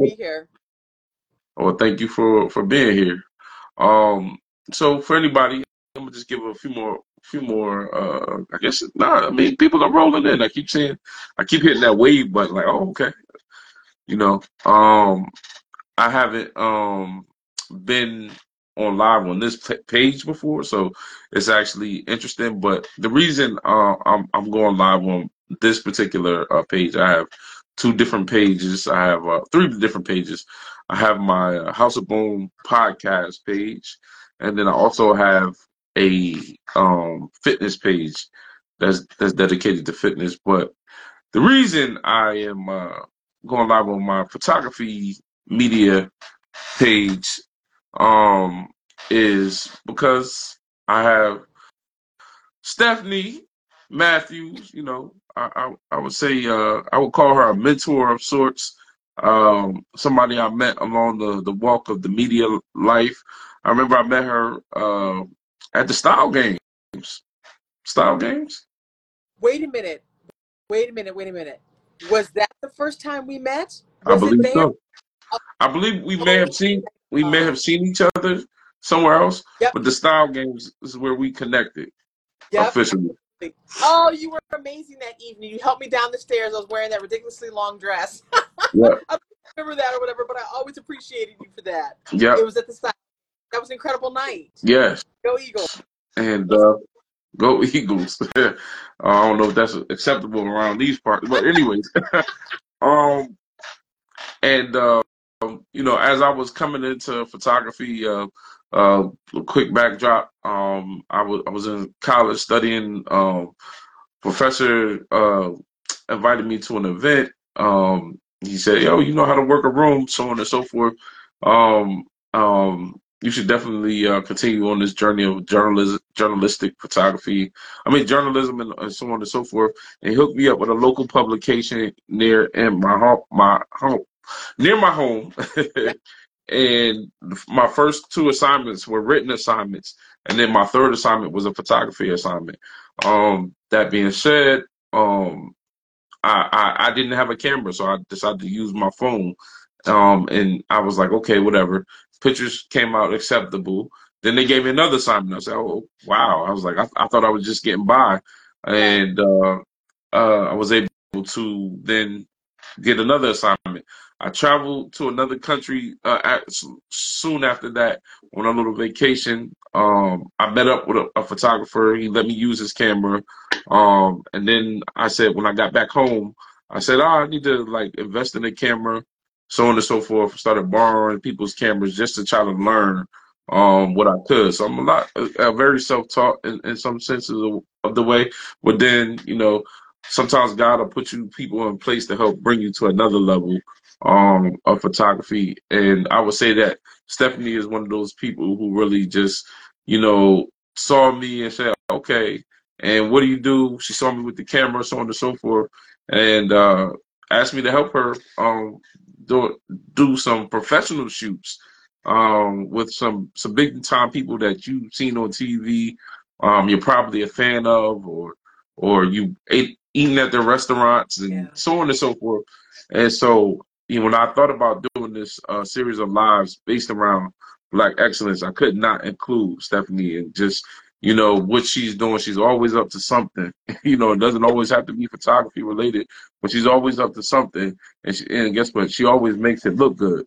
be here. Well, thank you for being here. Um, so for anybody, I'm gonna just give a few more. I guess nah. I mean, people are rolling in. I keep hitting that wave button. Like, oh, okay. You know, I haven't been on live on this page before, so it's actually interesting. But the reason I'm going live on this particular page, I have two different pages. I have three different pages. I have my House of Boom podcast page, and then I also have a fitness page that's dedicated to fitness. But the reason I am going live on my photography media page um, is because I have Stephanie Matthews. I would say I would call her a mentor of sorts. Somebody I met along the walk of the media life. I remember I met her at the Style Games. Style Games. Wait a minute. Wait a minute. Wait a minute. Was that the first time we met? I Was it believe there? so. I believe Oh, we may have seen each other somewhere else, yep. but the Style Games is where we connected Yep. officially. Oh, you were amazing that evening. You helped me down the stairs. I was wearing that ridiculously long dress. I Yeah. don't remember that or whatever, but I always appreciated you for that. Yep. It was at the side. That was an incredible night. Yes. Go Eagles. And go Eagles. I don't know if that's acceptable around these parts, but anyways. um, and as I was coming into photography, a quick backdrop. I was in college studying. Professor invited me to an event. He said, "Yo, you know how to work a room, so on and so forth. Um, you should definitely continue on this journey of journalistic photography. I mean, journalism and so on and so forth." And he hooked me up with a local publication near my home. And my first two assignments were written assignments, and then my third assignment was a photography assignment. That being said, I didn't have a camera, so I decided to use my phone. And I was like, okay, whatever. Pictures came out acceptable. Then they gave me another assignment. I said, oh, wow. I was like, I thought I was just getting by. And I was able to then get another assignment. I traveled to another country soon after that on a little vacation. I met up with a photographer. He let me use his camera. And then I said, when I got back home, I said, oh, I need to like invest in a camera, so on and so forth. Started borrowing people's cameras just to try to learn what I could. So I'm very self-taught in some senses of the way. But then, sometimes God will put people in place to help bring you to another level of photography. And I would say that Stephanie is one of those people who really just, saw me and said, okay, and what do you do? She saw me with the camera, so on and so forth, and asked me to help her do, do some professional shoots with some big time people that you've seen on TV, you're probably a fan of, or you eating at the restaurants and so on and so forth. And so, when I thought about doing this series of lives based around Black excellence, I could not include Stephanie and just what she's doing. She's always up to something. It doesn't always have to be photography related, but she's always up to something. And guess what? She always makes it look good.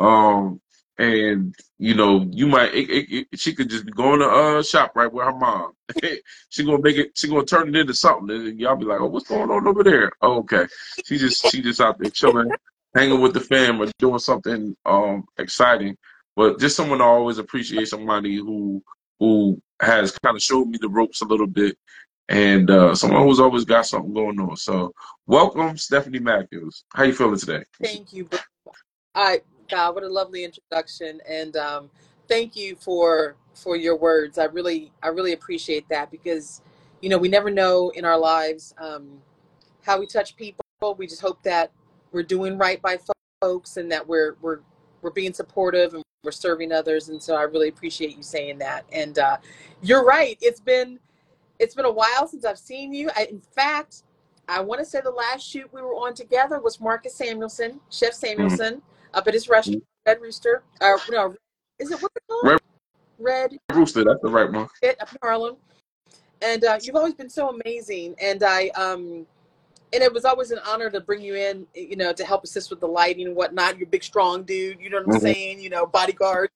And you might she could just be going to shop right with her mom. She gonna make it. She gonna turn it into something, and y'all be like, "Oh, what's going on over there?" Oh, okay, she just out there chilling, hanging with the fam, or doing something exciting. But just someone to always appreciate, somebody who has kind of showed me the ropes a little bit, and someone who's always got something going on. So, welcome, Stephanie Matthews. How you feeling today? Thank you. God, what a lovely introduction, and thank you for your words. I really appreciate that, because we never know in our lives how we touch people. We just hope that we're doing right by folks, and that we're being supportive, and we're serving others. And so I really appreciate you saying that. And you're right. It's been a while since I've seen you. In fact, I want to say the last shoot we were on together was Marcus Samuelson, Chef Mm, Samuelson. up at his restaurant, Red Rooster. No, is it what's it called? Red Red Rooster, that's the right one. It up in Harlem. And you've always been so amazing. And it was always an honor to bring you in, to help assist with the lighting and whatnot. You're a big, strong dude. You know what I'm Hmm. saying? Bodyguard.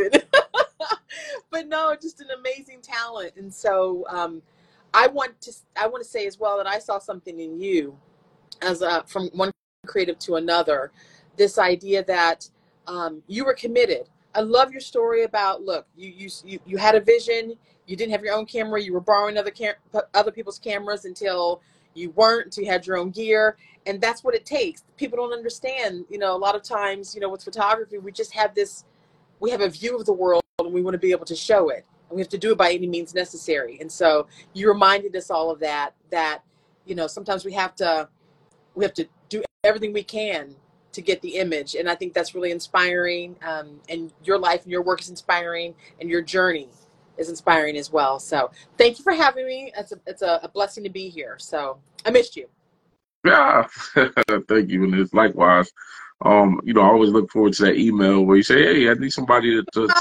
But no, just an amazing talent. And so I want to say as well that I saw something in you as from one creative to another, this idea that you were committed. I love your story about, look, you had a vision. You didn't have your own camera. You were borrowing other people's cameras until you weren't, until you had your own gear. And that's what it takes. People don't understand, a lot of times, with photography, we have a view of the world and we want to be able to show it. And we have to do it by any means necessary. And so you reminded us all of that, sometimes we have to do everything we can to get the image. And I think that's really inspiring. And your life and your work is inspiring, and your journey is inspiring as well. So thank you for having me. It's a blessing to be here. So I missed you. Yeah, thank you, and it's likewise. I always look forward to that email where you say, "Hey, I need somebody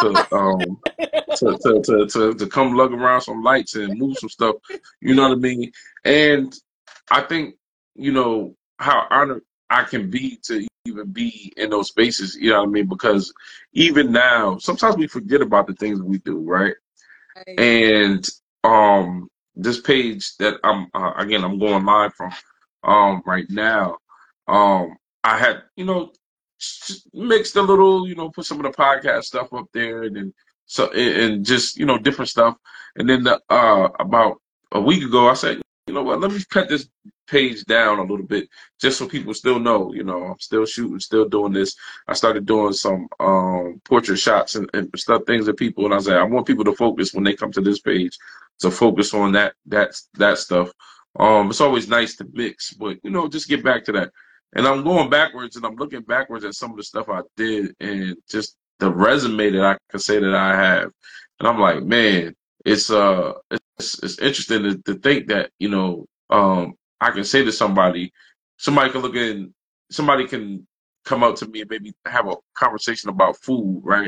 to come lug around some lights and move some stuff." You know what I mean? And I think how honored I can be to even be in those spaces. You know what I mean? Because even now, sometimes we forget about the things we do, right? Right. And this page that I'm going live from right now, I had just mixed a little, put some of the podcast stuff up there, and then and just different stuff. And then about a week ago, I said, you know what, let me cut this page down a little bit just so people still know, I'm still shooting, still doing this. I started doing some portrait shots and stuff, things of people, and I said I want people to focus when they come to this page, to focus on that stuff. It's always nice to mix, but just get back to that. And I'm going backwards, and I'm looking backwards at some of the stuff I did, and just the resume that I can say that I have. And I'm like, man, it's interesting to think that I can say to somebody can look in, somebody can come up to me and maybe have a conversation about food, right?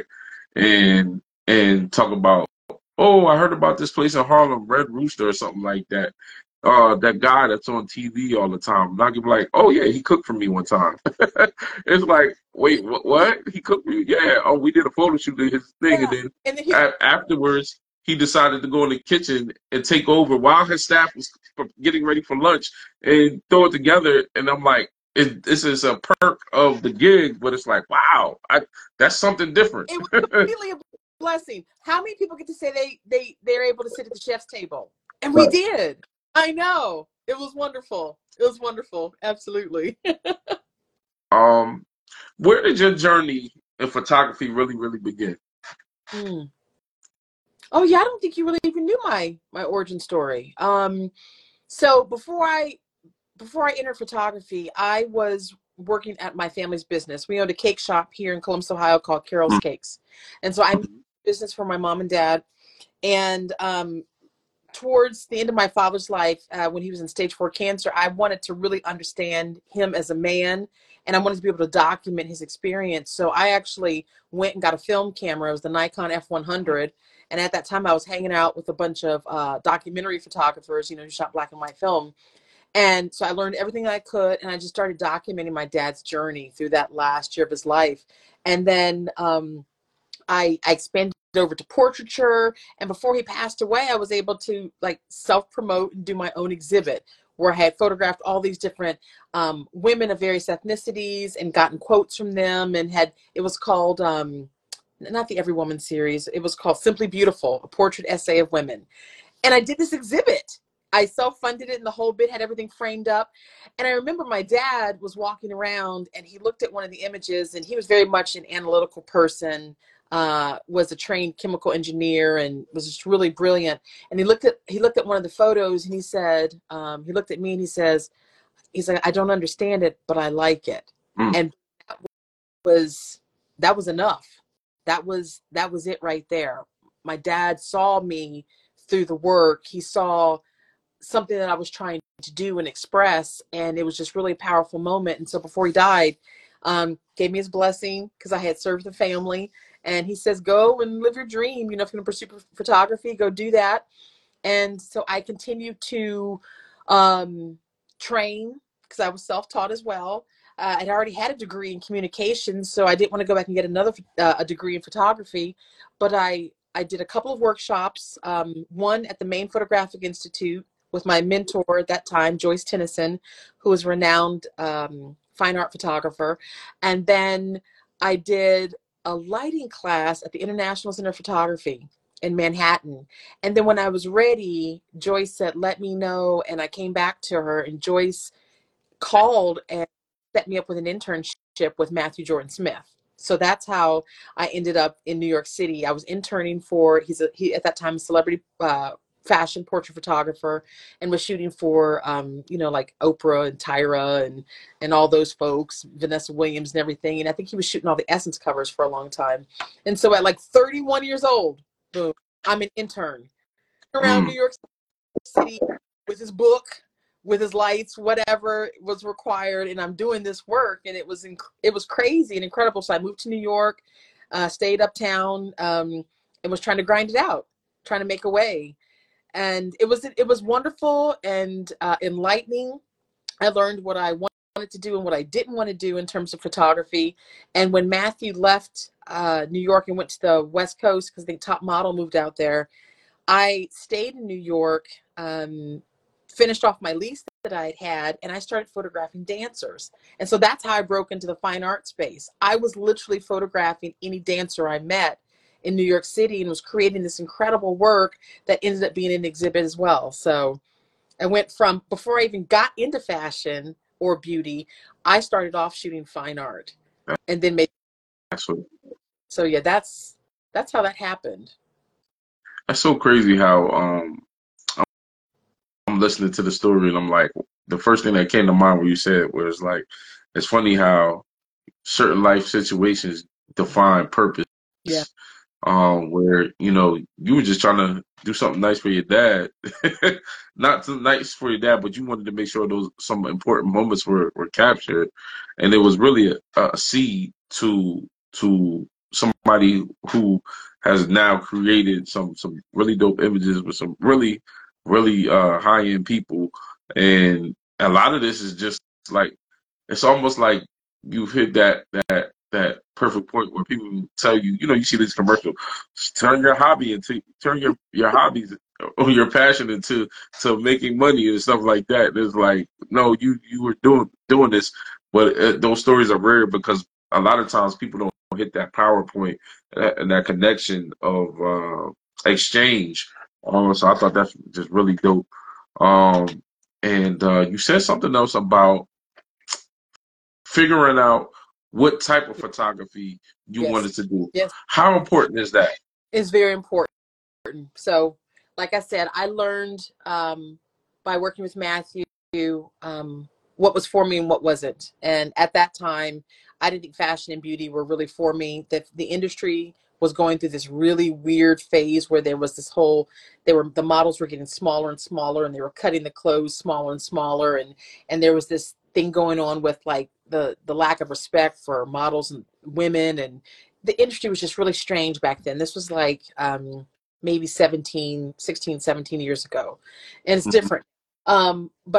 And talk about, oh, I heard about this place in Harlem, Red Rooster or something like that. That guy that's on TV all the time. And I can be like, oh yeah, he cooked for me one time. It's like, wait, what? He cooked for you? Yeah. Oh, we did a photo shoot of his thing, and Yeah. then And then he, afterwards, he decided to go in the kitchen and take over while his staff was getting ready for lunch and throw it together. And I'm like, this is a perk of the gig, but it's like, wow, that's something different. it was completely a blessing. How many people get to say they're able to sit at the chef's table? And we Right. did. I know. It was wonderful. It was wonderful. Absolutely. Um, where did your journey in photography really, really begin? Mm. Oh yeah, I don't think you really even knew my origin story. So before I entered photography, I was working at my family's business. We owned a cake shop here in Columbus, Ohio called Carol's Cakes. And so I made business for my mom and dad. And towards the end of my father's life, when he was in stage 4 cancer, I wanted to really understand him as a man, and I wanted to be able to document his experience. So I actually went and got a film camera. It was the Nikon F100. And at that time, I was hanging out with a bunch of documentary photographers, who shot black and white film. And so I learned everything I could, and I just started documenting my dad's journey through that last year of his life. And then I expanded over to portraiture. And before he passed away, I was able to like self-promote and do my own exhibit where I had photographed all these different women of various ethnicities and gotten quotes from them. And it was called, not the Every Woman series, it was called Simply Beautiful, a portrait essay of women. And I did this exhibit. I self-funded it, and the whole bit had everything framed up. And I remember my dad was walking around, and he looked at one of the images, and he was very much an analytical person, was a trained chemical engineer, and was just really brilliant. And he looked at one of the photos, and he said, he looked at me, and he's like, I don't understand it, but I like it. Mm. And was that was enough. That was it right there. My dad saw me through the work. He saw something that I was trying to do and express, and it was just really a powerful moment. And so before he died, Gave me his blessing because I had served the family. And he says, go and live your dream. You know, if you're going to pursue photography, go do that. And so I continued to train because I was self-taught as well. I'd already had a degree in communications, so I didn't want to go back and get another a degree in photography. But I did a couple of workshops, one at the Maine Photographic Institute with my mentor at that time, Joyce Tennyson, who was a renowned fine art photographer. And then I did a lighting class at the International Center of Photography in Manhattan. And then when I was ready, Joyce said, let me know. And I came back to her, and Joyce called and set me up with an internship with Matthew Jordan Smith. So that's how I ended up in New York City. I was interning for, he at that time a celebrity fashion portrait photographer, and was shooting for you know, like Oprah and Tyra and all those folks, Vanessa Williams and everything. And I think he was shooting all the Essence covers for a long time. And so at like 31 years old, boom, I'm an intern around New Mm. York City with his book, with his lights, whatever was required, and I'm doing this work, and it was crazy and incredible. So I moved to New York, stayed uptown, and was trying to grind it out, trying to make a way, and it was wonderful and enlightening. I learned what I wanted to do and what I didn't want to do in terms of photography. And when Matthew left New York and went to the West Coast, because the Top Model moved out there, I stayed in New York, finished off my lease that I had, and I started photographing dancers. And so that's how I broke into the fine art space. I was literally photographing any dancer I met in New York City and was creating this incredible work that ended up being an exhibit as well. So I went from, before I even got into fashion or beauty, I started off shooting fine art and then made, That's what, so yeah, that's how that happened. that's so crazy how I'm listening to the story and I'm like, the first thing that came to mind when you said was like, it's funny how certain life situations define purpose. Yeah. Where you know you were just trying to do something nice for your dad, not too nice for your dad, but you wanted to make sure those some important moments were captured, and it was really a seed to somebody who has now created some really dope images with some really high end people, and a lot of this is just like it's almost like you've hit that perfect point where people tell you, you know, you see this commercial, turn your hobby into turn your hobbies or your passion into to making money and stuff like that. It's like, no, you were doing this, but those stories are rare because a lot of times people don't hit that power point and that connection of exchange. So I thought that's just really dope. Um, and you said something else about figuring out what type of photography you Yes. wanted to do. Yes. How important is that? It's very important. So, like I said, I learned by working with Matthew what was for me and what wasn't. And at that time, I didn't think fashion and beauty were really for me. That the industry was going through this really weird phase where there was this whole, the models were getting smaller and smaller, and they were cutting the clothes smaller and smaller, and there was this thing going on with like the lack of respect for models and women, and the industry was just really strange back then. This was like maybe 16, 17 years ago, and it's Mhm. different. But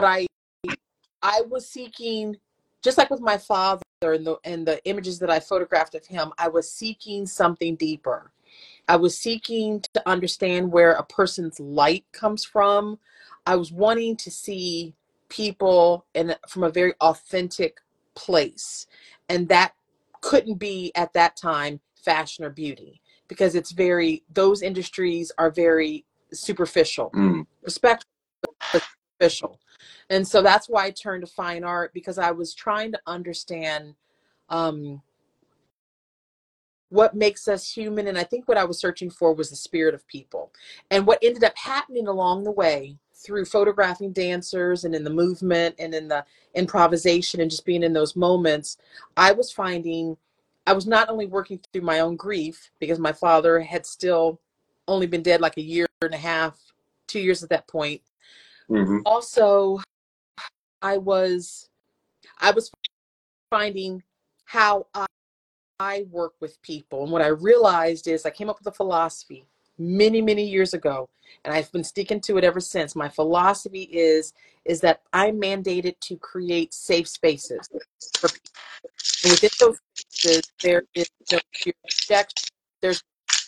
I was seeking, just like with my father and the images that I photographed of him, I was seeking something deeper. I was seeking to understand where a person's light comes from. I was wanting to see people from a very authentic place. And that couldn't be at that time fashion or beauty, because those industries are very superficial, Mm. respectful, but superficial. And so that's why I turned to fine art, because I was trying to understand um, what makes us human. And I think what I was searching for was the spirit of people. And what ended up happening along the way through photographing dancers and in the movement and in the improvisation and just being in those moments, I was finding I was not only working through my own grief, because my father had still only been dead like a year and a half, 2 years at that point. Hmm. Also, I was I was finding how I work with people. And what I realized is I came up with a philosophy many, many years ago, and I've been sticking to it ever since. My philosophy is that I'm mandated to create safe spaces for people. And within those spaces, there is no fear of rejection. There's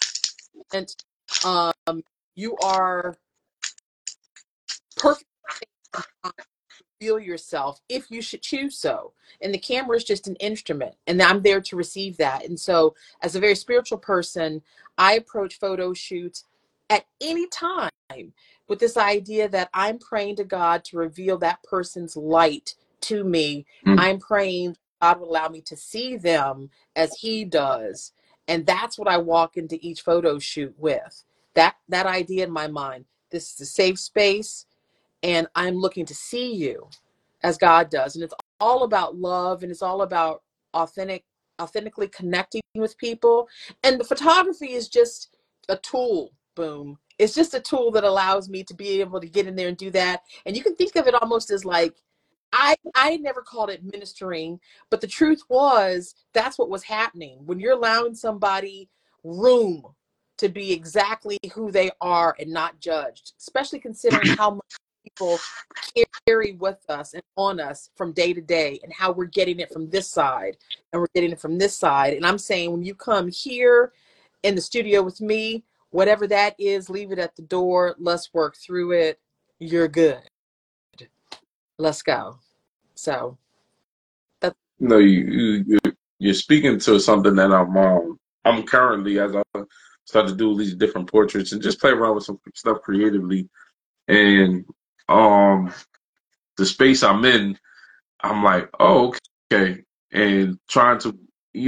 um, you are perfect reveal yourself if you should choose so. And the camera is just an instrument, and I'm there to receive that. And so, as a very spiritual person, I approach photo shoots at any time with this idea that I'm praying to God to reveal that person's light to me. Mm. I'm praying God will allow me to see them as He does. And that's what I walk into each photo shoot with. That idea in my mind. This is a safe space, and I'm looking to see you as God does. And it's all about love, and it's all about authentically connecting with people. And the photography is just a tool, boom. It's just a tool that allows me to be able to get in there and do that. And you can think of it almost as like, I never called it ministering, but the truth was that's what was happening. When you're allowing somebody room to be exactly who they are and not judged, especially considering how much people carry with us and on us from day to day, and how we're getting it from this side and we're getting it from this side. And I'm saying, when you come here in the studio with me, whatever that is, leave it at the door. Let's work through it. You're good. Let's go. So that's No, you're speaking to something that I'm currently, as I start to do these different portraits and just play around with some stuff creatively, and um the space I'm in, I'm like, oh, okay, and trying to,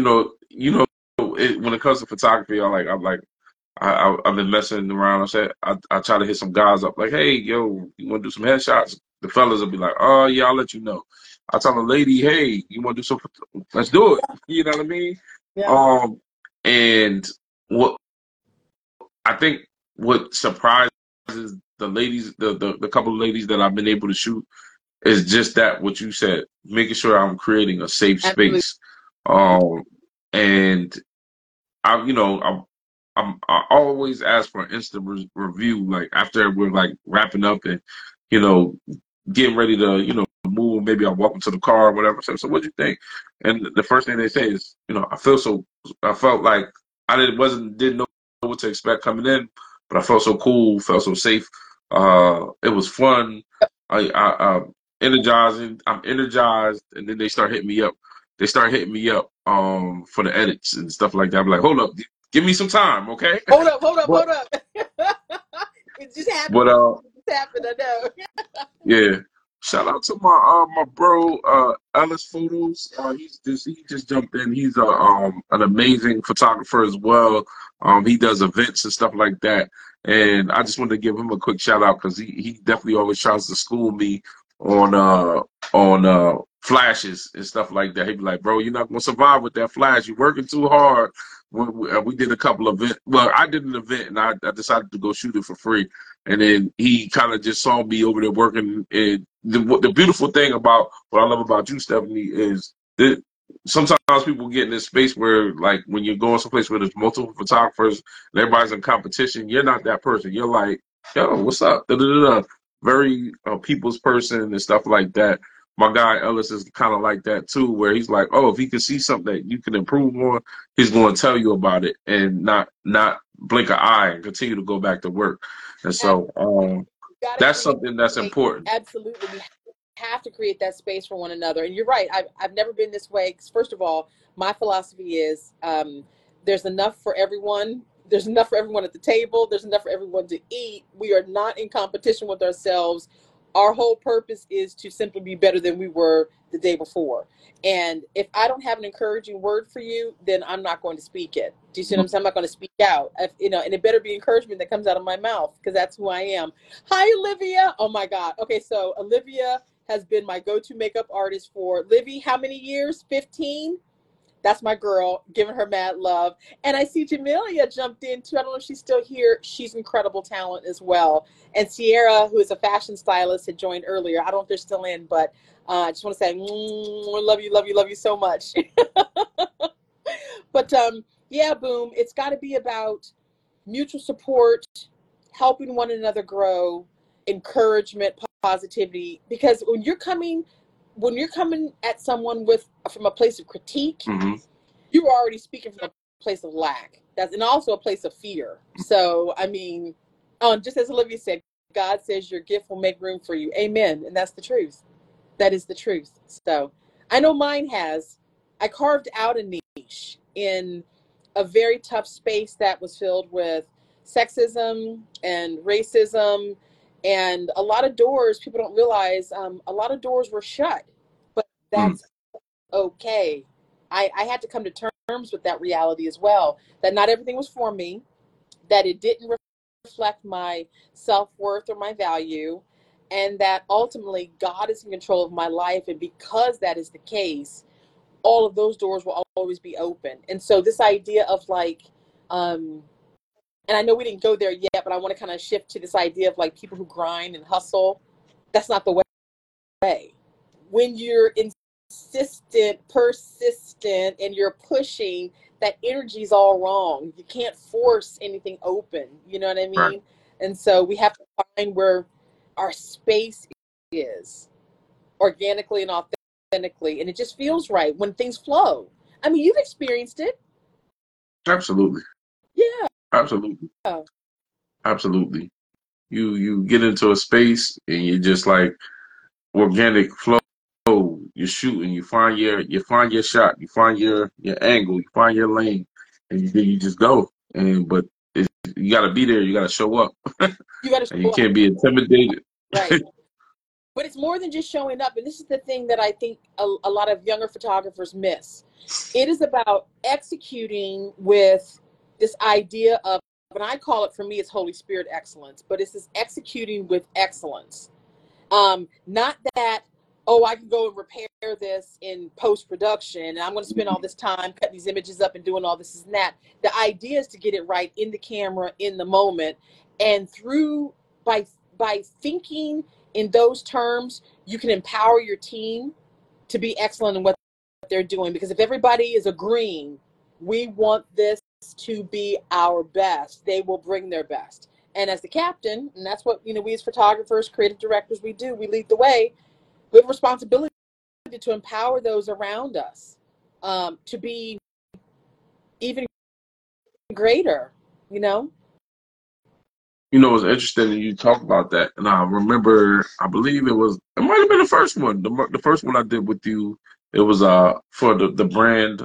when it comes to photography, I've been messing around. I try to hit some guys up like, hey, yo, you want to do some headshots? The fellas will be like, oh yeah, I'll let you know. I tell the lady, hey, you want to do some? Let's do it. You know what I mean? yeah. Um, and what I think what surprises the ladies, the couple of ladies that I've been able to shoot, is just that what you said, making sure I'm creating a safe Absolutely. space. Um, and I always ask for an instant review, like after we're like wrapping up and you know getting ready to move. Maybe I walk into the car or whatever. So what do you think? And the first thing they say is, I felt like didn't know what to expect coming in, but I felt so cool, felt so safe. It was fun. I energizing. I'm energized, and then they start hitting me up. They start hitting me up for the edits and stuff like that. I'm like, hold up, give me some time, okay? Hold up, hold up, But hold up. It just happened. but It just happened. I know. yeah. Shout out to my bro Ellis Photos. He just jumped in. He's an amazing photographer as well. He does events and stuff like that. And I just wanted to give him a quick shout out because he definitely always tries to school me on flashes and stuff like that. He'd be like, bro, you're not gonna survive with that flash. You're working too hard. We did a couple of events. Well, I did an event and I decided to go shoot it for free. And then he kind of just saw me over there working. And the beautiful thing about what I love about you, Stephanie, is that sometimes people get in this space where, like, when you're going someplace where there's multiple photographers and everybody's in competition, you're not that person. You're like, yo, what's up? Da, da, da, da. Very people's person and stuff like that. My guy Ellis is kind of like that too, where he's like, oh, if he can see something that you can improve on, he's going to tell you about it and not blink an eye and continue to go back to work. And so Gotta that's create something that's space. important. Absolutely, we have to create that space for one another. And you're right. I've never been this way. 'Cause first of all, my philosophy is there's enough for everyone. There's enough for everyone at the table. There's enough for everyone to eat. We are not in competition with ourselves. Our whole purpose is to simply be better than we were the day before. And if I don't have an encouraging word for you, then I'm not going to speak it. Do you see what I'm saying? I'm not going to speak out. And it better be encouragement that comes out of my mouth, because that's who I am. Hi, Olivia. Oh my God. Okay, so Olivia has been my go-to makeup artist for Livy. How many years? 15. That's my girl, giving her mad love. And I see Jamelia jumped in too. I don't know if she's still here. She's incredible talent as well. And Sierra, who is a fashion stylist, had joined earlier. I don't know if they're still in, but I just want to say, love you so much. But yeah, Boom, it's got to be about mutual support, helping one another grow, encouragement, positivity. Because when you're coming at someone from a place of critique, Mm-hmm. you're already speaking from a place of lack. And also a place of fear. So I mean, just as Olivia said, God says your gift will make room for you. Amen. And that's the truth. That is the truth. So I know mine has. I carved out a niche in a very tough space that was filled with sexism and racism, and a lot of doors, people don't realize, a lot of doors were shut, but that's okay. I had to come to terms with that reality as well, that not everything was for me, that it didn't reflect my self-worth or my value, and that ultimately God is in control of my life. And because that is the case, all of those doors will always be open. And so this idea of like, and I know we didn't go there yet, but I want to kind of shift to this idea of like people who grind and hustle. That's not the way. When you're insistent, persistent, and you're pushing, that energy's all wrong. You can't force anything open. You know what I Right. mean? And so we have to find where our space is, organically and authentically. And it just feels right when things flow. I mean, you've experienced it. Absolutely. Yeah. Absolutely. Absolutely. You get into a space and you just like organic flow. You're shooting. You find your shot. You find your angle. You find your lane, and you just go. But you got to be there. You got to show up, You got to and you show up. can't be intimidated. Right. But it's more than just showing up. And this is the thing that I think a lot of younger photographers miss. It is about executing with this idea of, and I call it, for me, it's Holy Spirit excellence, but it's this executing with excellence. Not that, oh, I can go and repair this in post-production and I'm going to spend all this time cutting these images up and doing all this and that. The idea is to get it right in the camera, in the moment. And through, by thinking in those terms, you can empower your team to be excellent in what they're doing. Because if everybody is agreeing, we want this to be our best, they will bring their best. And as the captain, and that's what, we as photographers, creative directors, we do, we lead the way. We have a responsibility to empower those around us, to be even greater, you know? It's interesting that you talk about that. And I remember, I believe it might have been the first one. The first one I did with you, it was for the brand,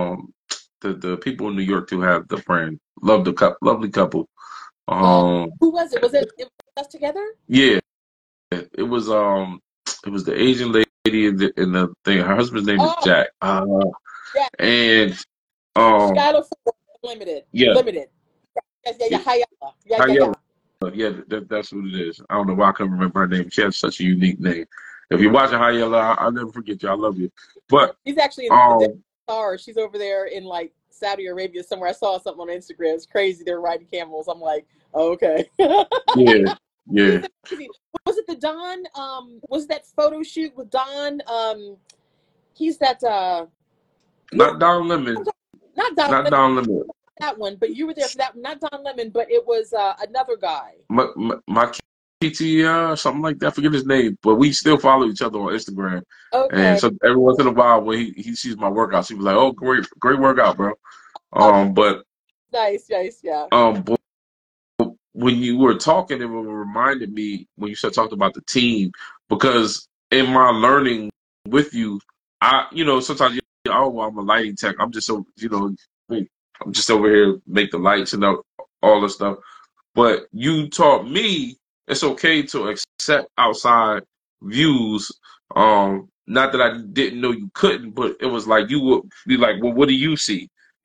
the people in New York who have the brand. Lovely couple. Who was it? Was it us together? Yeah, it was the Asian lady and the thing. Her husband's name is Oh, Jack. yeah. And um Skylar Ford, Limited. yeah, Limited. Yeah. yeah, Hayala. Yeah. Hayela. Yeah, that's what it is. I don't know why I couldn't remember her name. She has such a unique name. If you're watching Hayela, I'll never forget you. I love you. But She's actually in the um car. She's over there in like Saudi Arabia somewhere. I saw something on Instagram. It's crazy. They're riding camels. I'm like, oh, okay. yeah, yeah. She's amazing. Was it the Don? Was that photo shoot with Don? He's that. Not Don Lemon. Not Don Not Lemon, Don Lemon. that one, but you were there for that. Not Don Lemon, but it was another guy. My PT, something like that. I forget his name, but we still follow each other on Instagram. And Okay. so every once in a while, when he sees my workouts, he was like, "Oh, great workout, bro." Oh, But nice, yeah. but when you were talking, it reminded me when you started talking about the team, because in my learning with you, sometimes oh, I'm a lighting tech. I'm just so I'm just over here make the lights and all the stuff. But you taught me it's okay to accept outside views. Not that I didn't know you couldn't, but it was like you would be like, well, what do you see?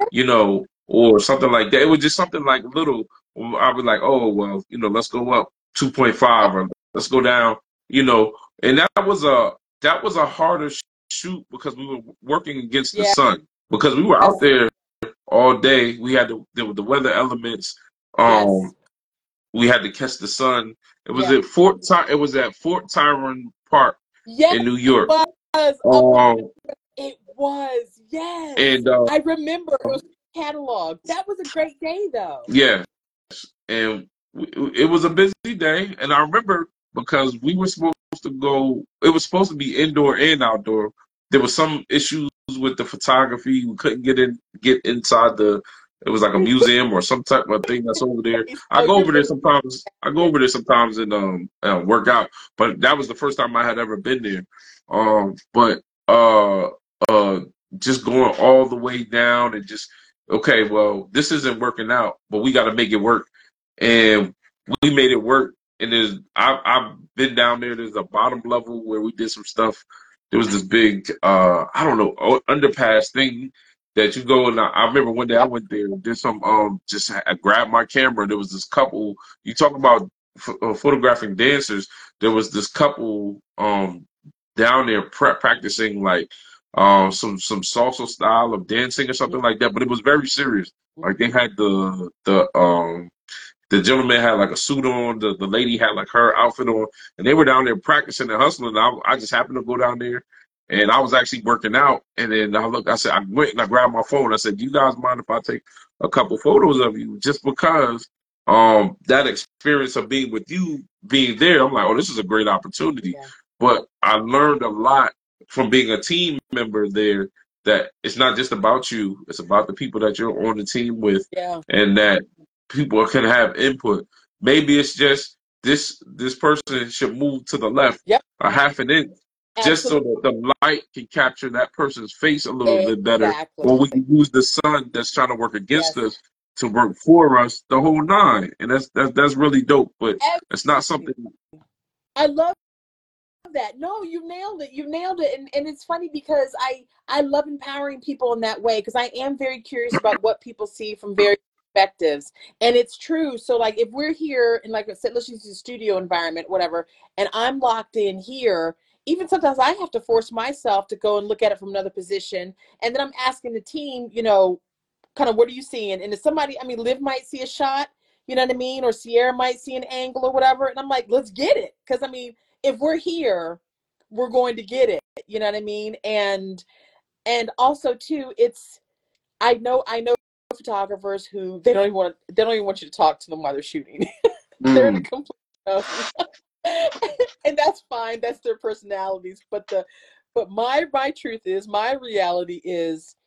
Or something like that. It was just something like little. I was like, oh, well, let's go up 2.5 or let's go down, and that was a harder shoot because we were working against the Yeah. sun. because we were out Yes. there all day. We had the weather elements. Um, Yes. we had to catch the sun. Yeah. It was at Fort Tyrone Park Yes, in New it York. was. Oh my Um, God. It was. Yes. and I remember it was catalog. That was a great day though. yeah, and it was a busy day. And I remember because we were supposed to go. It was supposed to be indoor and outdoor. There was some issues with the photography. We couldn't get inside the. It was like a museum or some type of thing that's over there. I Oh, go you're over there really sometimes. I go over there sometimes and work out. But that was the first time I had ever been there. But uh just going all the way down and just okay, well, this isn't working out, but we got to make it work, and we made it work. And I've been down there. There's a bottom level where we did some stuff. There was this big I don't know underpass thing that you go and I remember one day I yeah. went there, did some just I grabbed my camera. There was this couple. You talk about photographing dancers. There was this couple down there practicing like some salsa style of dancing or something like that, but it was very serious. Like they had the gentleman had like a suit on, the lady had like her outfit on, and they were down there practicing and hustling. I just happened to go down there, and I was actually working out. And then I said, I went and I grabbed my phone. I said, "Do you guys mind if I take a couple photos of you?" Just because that experience of being with you, being there, I'm like, oh, this is a great opportunity. Yeah. But I learned a lot from being a team member there. That it's not just about you; it's about the people that you're on the team with, Yeah. and that people can have input. Maybe it's just this person should move to the left Yep. a half an inch just so Absolutely. that the light can capture that person's face a little bit better. Exactly. Or we can use the sun that's trying to work against Yes. us to work for us the whole nine. And that's really dope. But it's not Everything. something. I love that. No, you nailed it. You nailed it. And it's funny because I love empowering people in that way because I am very curious about what people see from various perspectives. And it's true. So like if we're here and like I said, let's use the studio environment, whatever, and I'm locked in here, even sometimes I have to force myself to go and look at it from another position. And then I'm asking the team, kind of what are you seeing? And if somebody, I mean, Liv might see a shot, you know what I mean? Or Sierra might see an angle or whatever. And I'm like, let's get it. Because I mean, if we're here, we're going to get it. You know what I mean? And also too, it's I know photographers who they don't even want you to talk to them while they're shooting. They're in a Mm, complete zone. And that's fine. That's their personalities. But my truth is my reality is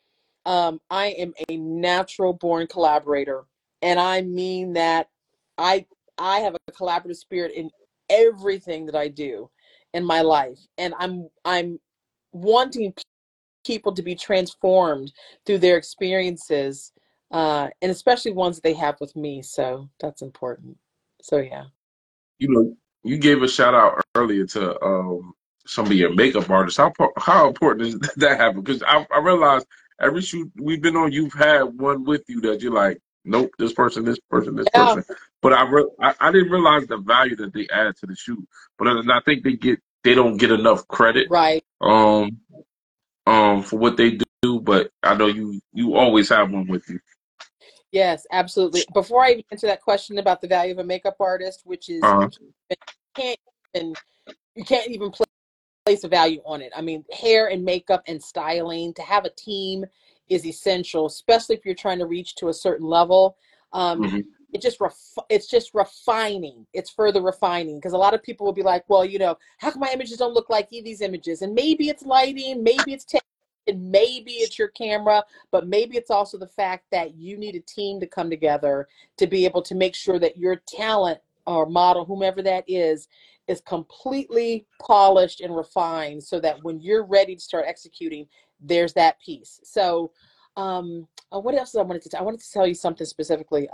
I am a natural born collaborator, and I mean that. I I have a collaborative spirit in everything that I do in my life, and I'm wanting people to be transformed through their experiences, and especially ones that they have with me. So that's important. So yeah. you know, you gave a shout out earlier to some of your makeup artists. How important is that happen? Because I realized every shoot we've been on, you've had one with you that you're like, nope, this person, this person, this Yeah. person. But I didn't realize the value that they add to the shoot. But I think they don't get enough credit Right. um for what they do. But I know you always have one with you. Yes, absolutely. Before I even answer that question about the value of a makeup artist, which is Uh, can't even you can't even place a value on it. I mean, hair and makeup and styling to have a team is essential, especially if you're trying to reach to a certain level. Um, mhm. it's just refining. It's further refining because a lot of people will be like, well, how come my images don't look like these images? And maybe it's lighting, maybe it's tech, and maybe it's your camera, but maybe it's also the fact that you need a team to come together to be able to make sure that your talent or model, whomever that is completely polished and refined so that when you're ready to start executing, there's that piece. So, what else did I wanted to I wanted to tell you something specifically.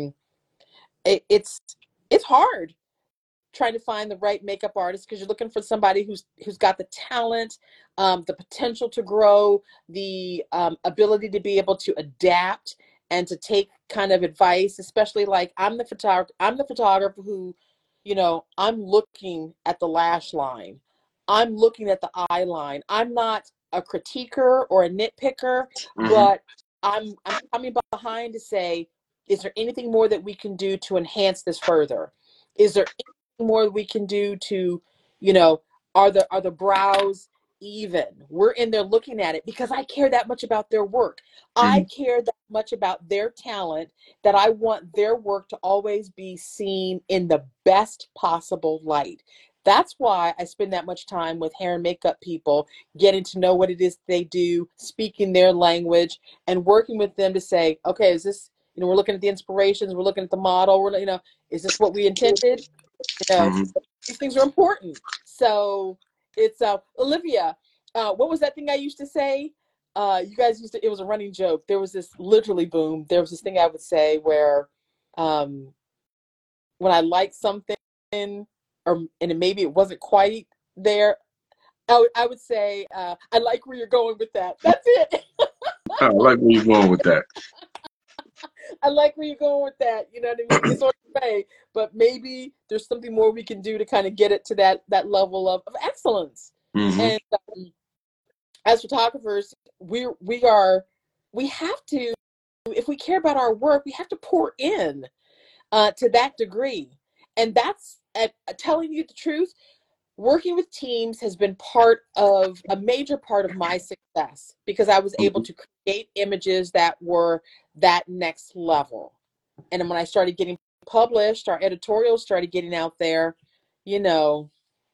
It's hard trying to find the right makeup artist because you're looking for somebody who's got the talent, the potential to grow, the ability to be able to adapt and to take kind of advice. Especially like I'm the photographer who, I'm looking at the lash line, I'm looking at the eye line. I'm not a critiquer or a nitpicker, Hmm. but I'm coming behind to say, is there anything more that we can do to enhance this further? Is there anything more we can do to, you know, are the brows even? We're in there looking at it because I care that much about their work. I Hmm. care that much about their talent that I want their work to always be seen in the best possible light. That's why I spend that much time with hair and makeup people, getting to know what it is they do, speaking their language, and working with them to say, okay, is this, we're looking at the inspirations, we're looking at the model, is this what we intended? You know, Hmm. these things are important. So it's Olivia. What was that thing I used to say? You guys used to. It was a running joke. There was this literally boom. There was this thing I would say where, um, when I liked something, maybe it wasn't quite there, I would say, I like where you're going with that. That's it. I like where you're going with that. I like where you're going with that. You know what I mean? It's on the way, but maybe there's something more we can do to kind of get it to that level of excellence. Hmm. And as photographers, we have to, if we care about our work, we have to pour in to that degree. And that's, telling you the truth, working with teams has been a major part of my success because I was able Hmm. to create images that were that next level. And then when I started getting published, our editorials started getting out there, you know,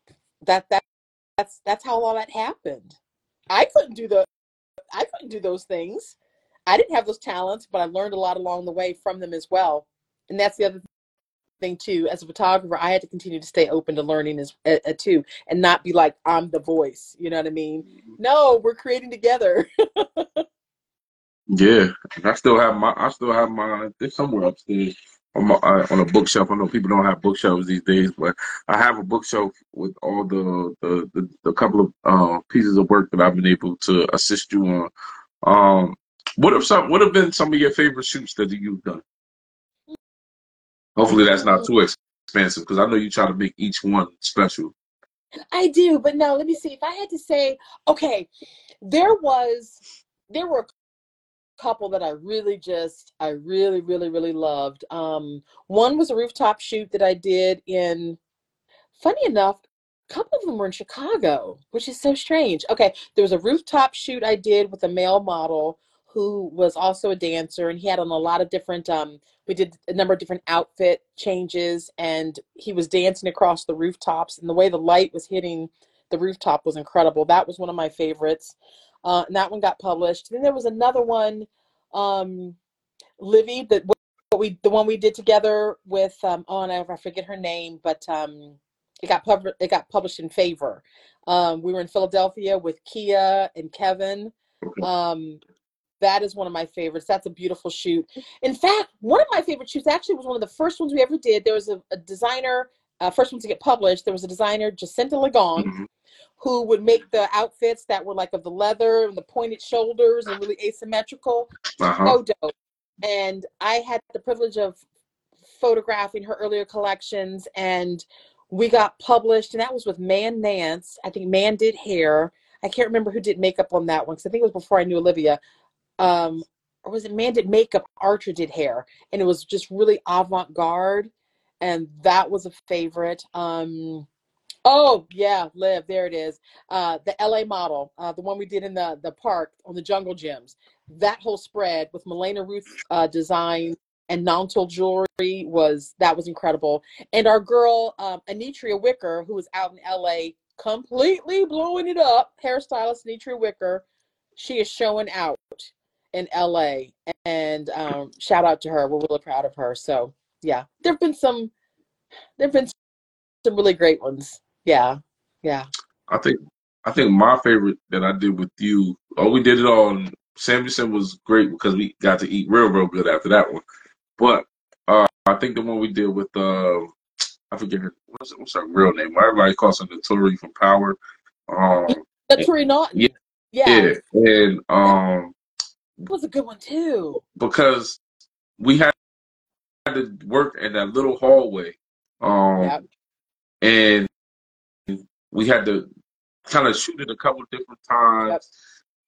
that's how all that happened. I couldn't do I couldn't do those things. I didn't have those talents, but I learned a lot along the way from them as well. And that's the other thing too. As a photographer, I had to continue to stay open to learning as too, and not be like I'm the voice. You know what I mean? No, we're creating together. Yeah, and I still have mine. They're somewhere upstairs on a bookshelf. I know people don't have bookshelves these days, but I have a bookshelf with all the couple of pieces of work that I've been able to assist you on. What have been some of your favorite shoots that you've done? Hopefully that's not Mm, too expensive because I know you try to make each one special. I do, but no. Let me see. If I had to say, okay, there was there were a couple that I really, really, really loved. One was a rooftop shoot that I did in, funny enough, a couple of them were in Chicago, which is so strange. Okay, there was a rooftop shoot I did with a male model who was also a dancer, and he had on a lot of different, we did a number of different outfit changes, and he was dancing across the rooftops, and the way the light was hitting the rooftop was incredible. That was one of my favorites. And that one got published. Then there was another one, um, Livy, the one we did together with, oh, and I forget her name, but it got published in Favor. We were in Philadelphia with Kia and Kevin. Um, that is one of my favorites. That's a beautiful shoot. In fact, one of my favorite shoots actually was one of the first ones we ever did. There was a designer, first one to get published. There was a designer, Jacinta Ligon, Hmm. who would make the outfits that were like of the leather and the pointed shoulders and really asymmetrical. Uh-huh. So dope. And I had the privilege of photographing her earlier collections, and we got published, and that was with Man Nance. I think Man did hair. I can't remember who did makeup on that one because I think it was before I knew Olivia. Or was it Man did makeup, Archer did hair, and it was just really avant-garde, and that was a favorite. Oh yeah, Liv, there it is. The LA model, the one we did in the park on the Jungle Gyms. That whole spread with Milena Ruth design and Nantal jewelry was incredible. And our girl Anitria Wicker, who was out in LA, completely blowing it up. Hairstylist Anitria Wicker, she is showing out in LA, and shout out to her. We're really proud of her. So yeah, there've been some really great ones. Yeah, yeah. I think I think my favorite that I did with you. Oh, we did it all. And Samuelson was great because we got to eat real good after that one. But I think the one we did with I forget what's her real name. Everybody calls her Notori from Power. Um, The and- Turi yeah, Naughton. Yeah, yeah, and that was a good one too. because we had to work in that little hallway, Yep. and we had to kind of shoot it a couple different Yep. times.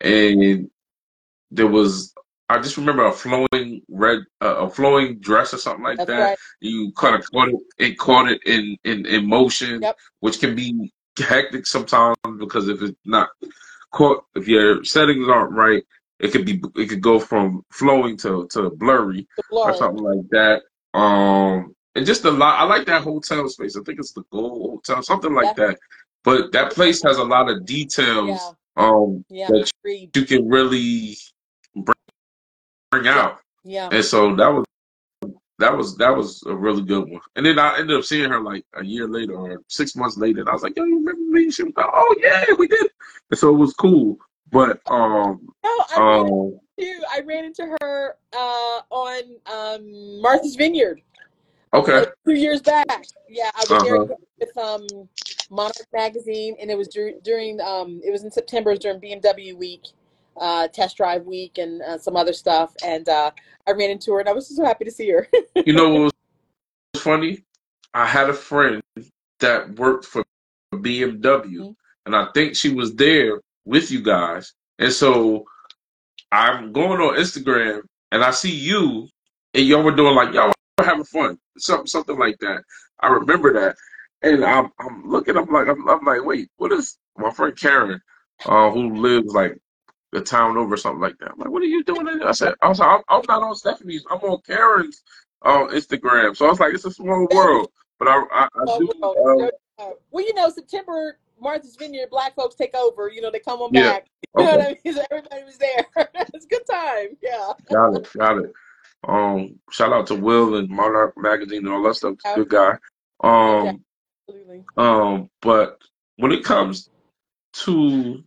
and there was, I just remember a flowing dress or something like That's that. right. You kind of caught it in motion, Yep. which can be hectic sometimes because if it's not caught, if your settings aren't right, it could go from flowing to blurry The or blur. something like that. And just a lot. I like that hotel space. I think it's the Gold Hotel, something like That. that. But that place has a lot of details Yeah. Yeah. that Agreed. you can really bring Yeah. out. Yeah. And so that was a really good one. And then I ended up seeing her like a year later or 6 months later, and I was like, "Yo, you remember me?" She was like, "Oh yeah, we did." And so it was cool. But No, um, I ran into her on Martha's Vineyard okay, 2 years back. Yeah, I was there uh-huh. with Monarch magazine, and it was during it was in September, it was during BMW week, test drive week, and some other stuff. And I ran into her, and I was so happy to see her. You know what was funny? I had a friend that worked for BMW, and I think she was there with you guys. And so I'm going on Instagram and I see you and y'all were doing like y'all were having fun, something like that. I remember that, and I'm looking. I'm like, wait, what is my friend Karen, who lives like a town over or something like that? I'm like, what are you doing? I was like, I'm not on Stephanie's. I'm on Karen's Instagram. So I was like, it's a small That is world, but I a do. world. Well, September, Martha's Vineyard, Black folks take over. They come on Yeah. back. You know Okay. what I mean? So everybody was there. It's a good time. Yeah. Got it. Got it. Shout out to Will and Monarch Magazine and all that stuff. Good guy. Okay. Um, Absolutely. but when it comes to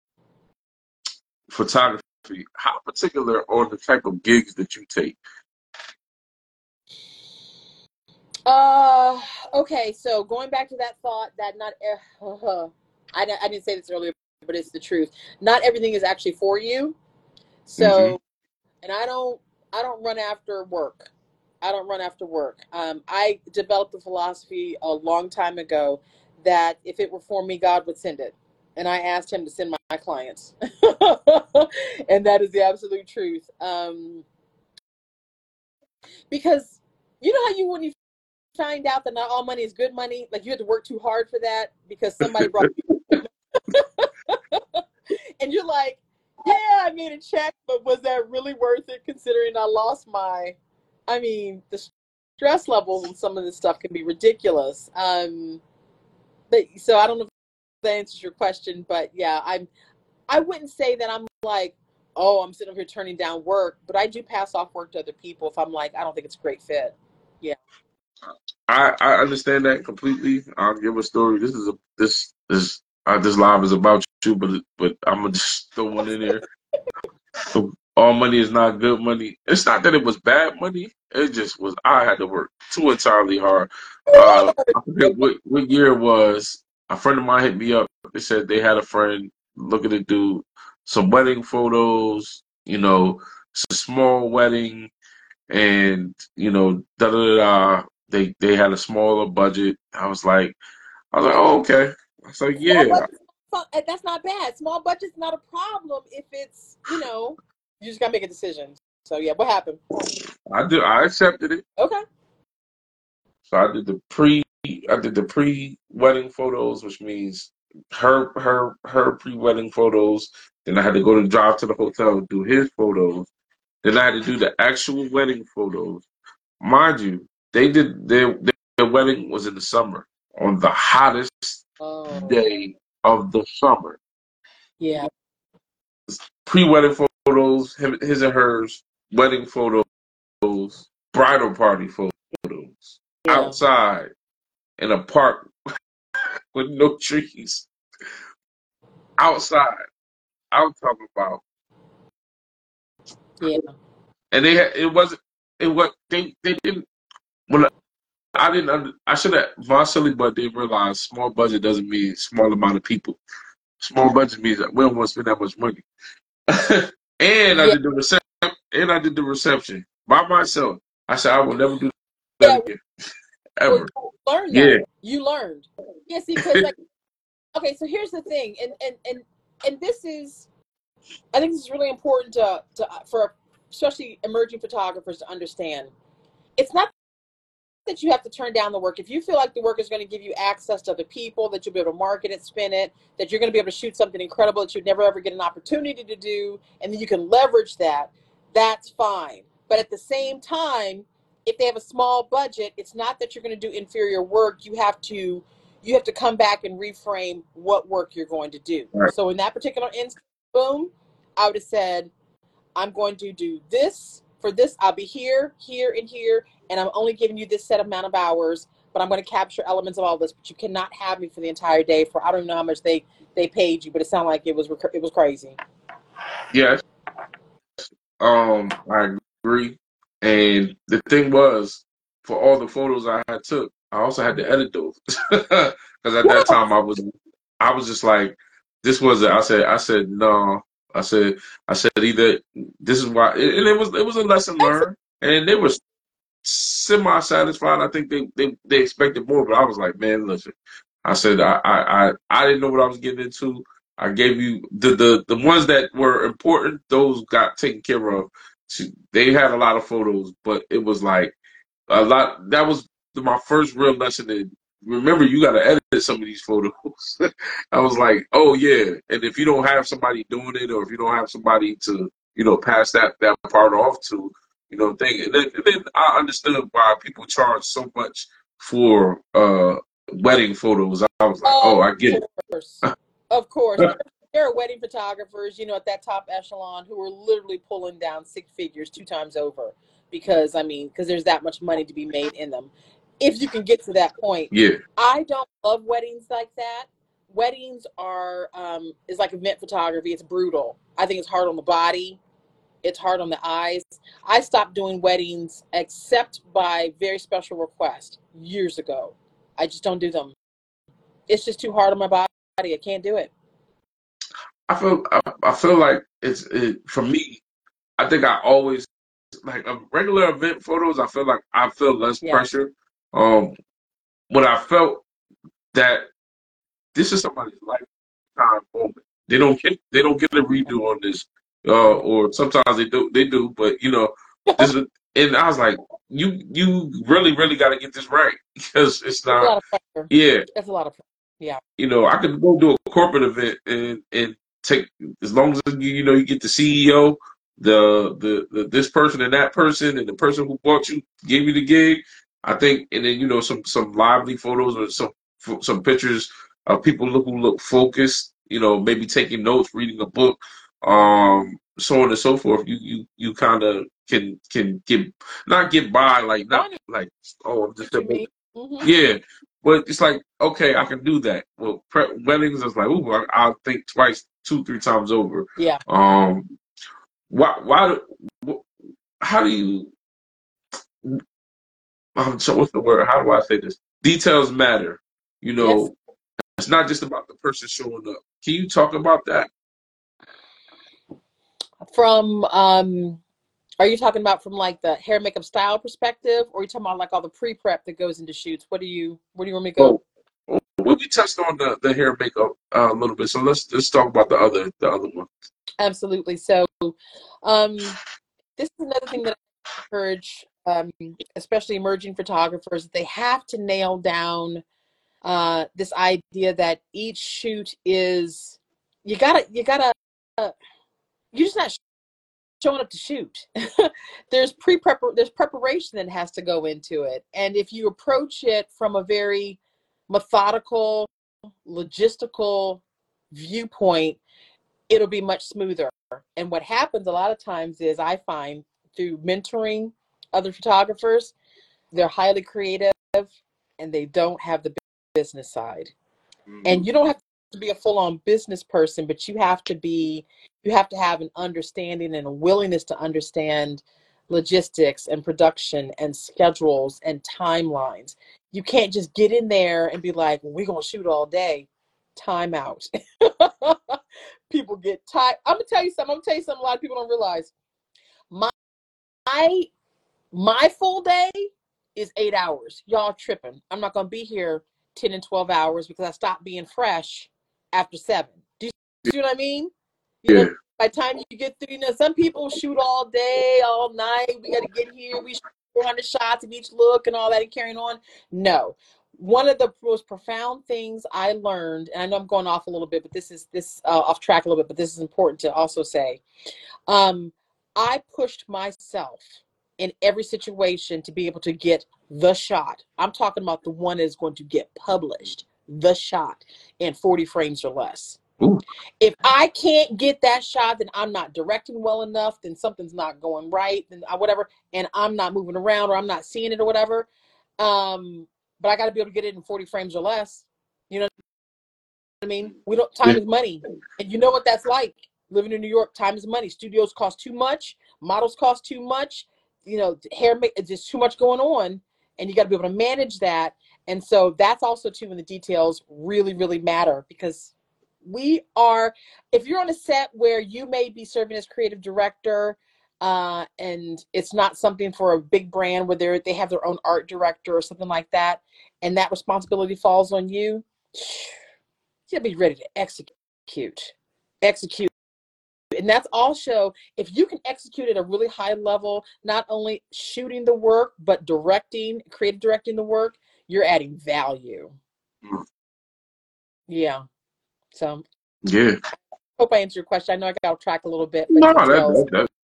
photography, how particular are the type of gigs that you take? Uh, okay. So going back to that thought that not, I didn't say this earlier, but it's the truth. Not everything is actually for you. Hmm. So, and I don't run after work. I don't run after work. I developed the philosophy a long time ago that if it were for me, God would send it. And I asked him to send my clients. And that is the absolute truth. Because you know how when you find out that not all money is good money, like you had to work too hard for that because somebody brought you, and you're like, yeah, I made a check, but was that really worth it considering I lost the stress levels and some of this stuff can be ridiculous. But so I don't know if that answers your question, but yeah, I wouldn't say that I'm like, oh, I'm sitting over here turning down work, but I do pass off work to other people if I'm like, I don't think it's a great fit. Yeah. I understand that completely. I'll give a story. This live is about you, but I'm gonna just throw one in there. So all money is not good money. It's not that it was bad money. It just was I had to work too entirely hard. I forget what year it was. A friend of mine hit me up. They said they had a friend looking to do some wedding photos. It's a small wedding, and da da da. They had a smaller budget. I was like, oh okay. I was like, Small yeah. budget, that's not bad. Small budget's not a problem if it's, you just gotta make a decision. So yeah, what happened? I accepted it. Okay. So I did the pre wedding photos, which means her pre wedding photos. Then I had to go to drive to the hotel do his photos. Then I had to do the actual wedding photos. Mind you, they did their wedding was in the summer on the hottest Oh, day of the summer. yeah, Pre wedding photos, his and hers, wedding photos, bridal party photos, yeah, outside in a park with no trees. Outside. I'm talking about, yeah. and it wasn't it what they didn't. Well, I didn't. I should have my silly butt didn't realize small budget doesn't mean small amount of people. Small budget means that we don't want to spend that much money. and I Yeah, did the reception. And I did the reception by myself. I said I will never do that yeah. again, Well, ever. you learned Yeah. though. You learned. Yeah, see, because like, okay, so here's the thing, and this is I think this is really important for especially emerging photographers to understand. It's not that you have to turn down the work. If you feel like the work is going to give you access to other people, that you'll be able to market it, spin it, that you're going to be able to shoot something incredible that you'd never ever get an opportunity to do, and then you can leverage that, that's fine. But at the same time, if they have a small budget, it's not that you're going to do inferior work. You have to come back and reframe what work you're going to do. Right. So in that particular instance, boom, I would have said, I'm going to do this. For this, I'll be here, here, and here, and I'm only giving you this set amount of hours, but I'm going to capture elements of all this. But you cannot have me for the entire day. For I don't know how much they paid you, but it sounded like it was crazy. Yes. I agree. And the thing was, for all the photos I had took, I also had to edit those because at that time I was just like, this was it. I said no. I said, either this is why, and it was a lesson learned, and they were semi satisfied. I think they expected more, but I was like, man, listen. I said I didn't know what I was getting into. I gave you the ones that were important; those got taken care of. They had a lot of photos, but it was like a lot. That was my first real lesson in. Remember, you got to edit some of these photos. I was like, oh yeah, and if you don't have somebody doing it, or if you don't have somebody to pass that part off to, and then I understood why people charge so much for wedding photos. I was like, oh, Of I get course. Of course. it. There are wedding photographers, at that top echelon who are literally pulling down six figures two times over because there's that much money to be made in them. If you can get to that point. Yeah. I don't love weddings like that. Weddings is like event photography. It's brutal. I think it's hard on the body. It's hard on the eyes. I stopped doing weddings except by very special request years ago. I just don't do them. It's just too hard on my body. I can't do it. I feel like for me. I think I always like a regular event photos. I feel less Yeah. pressure. When I felt that this is somebody's lifetime moment. They don't get a redo on this. Or sometimes they do, but this is, and I was like, you really, really got to get this right because it's It's a not. lot of pressure. Yeah, It's a lot of pressure. Yeah. I could go do a corporate event and take, as long as you get the CEO, the this person and that person and the person who bought you, gave you the gig. I think, and then some lively photos or some pictures of people who look focused. Maybe taking notes, reading a book, so on and so forth. You kind of can get by, like not I like, oh, I'm just what you mean. Hmm. yeah, but it's like, okay, I can do that. Well, weddings is like, ooh, I'll think twice, two, three times over. Yeah. Um, why, how do you? So what's the word? How do I say this? Details matter. You Yes. know, it's not just about the person showing up. Can you talk about that? From are you talking about from like the hair makeup style perspective, or are you talking about like all the pre prep that goes into shoots? Where do you want me to go? Well, we touched on the hair and makeup a little bit, so let's talk about the other one. Absolutely. So, um, this is another thing that I encourage, especially emerging photographers. They have to nail down this idea that each shoot is you're just not showing up to shoot. There's preparation that has to go into it, and if you approach it from a very methodical, logistical viewpoint, it'll be much smoother. And what happens a lot of times is I find through mentoring other photographers, they're highly creative and they don't have the business side. And Mhm. you don't have to be a full-on business person, but you have to have an understanding and a willingness to understand logistics and production and schedules and timelines. You can't just get in there and be like, well, we're going to shoot all day. Time out. People get tired. I'm gonna tell you something a lot of people don't realize. My my full day is 8 hours. Y'all tripping. I'm not gonna be here 10 and 12 hours because I stopped being fresh after 7. Do you see what I mean? You know, Yeah. by the time you get through, you know, some people shoot all day, all night. We got to get here. We shoot 400 shots of each look and all that and carrying on. No. One of the most profound things I learned, and I know I'm going off a little bit, but this is off track a little bit, but this is important to also say. I pushed myself in every situation to be able to get the shot. I'm talking about the one that is going to get published, the shot in 40 frames or less. Ooh. If I can't get that shot, then I'm not directing well enough, then something's not going right, then whatever, and I'm not moving around or I'm not seeing it or whatever. But I got to be able to get it in 40 frames or less. You know what I mean? Time is money. And you know what that's like. Living in New York, time is money. Studios cost too much. Models cost too much. You know, just too much going on. And you got to be able to manage that. And so that's also too when the details really, really matter, because if you're on a set where you may be serving as creative director, and it's not something for a big brand where they have their own art director or something like that, and that responsibility falls on you, you'll be ready to execute. And that's also, if you can execute at a really high level, not only shooting the work, but creative directing the work, you're adding value. Yeah. So yeah. Hope I answered your question. I know I got off track a little bit, but No, details.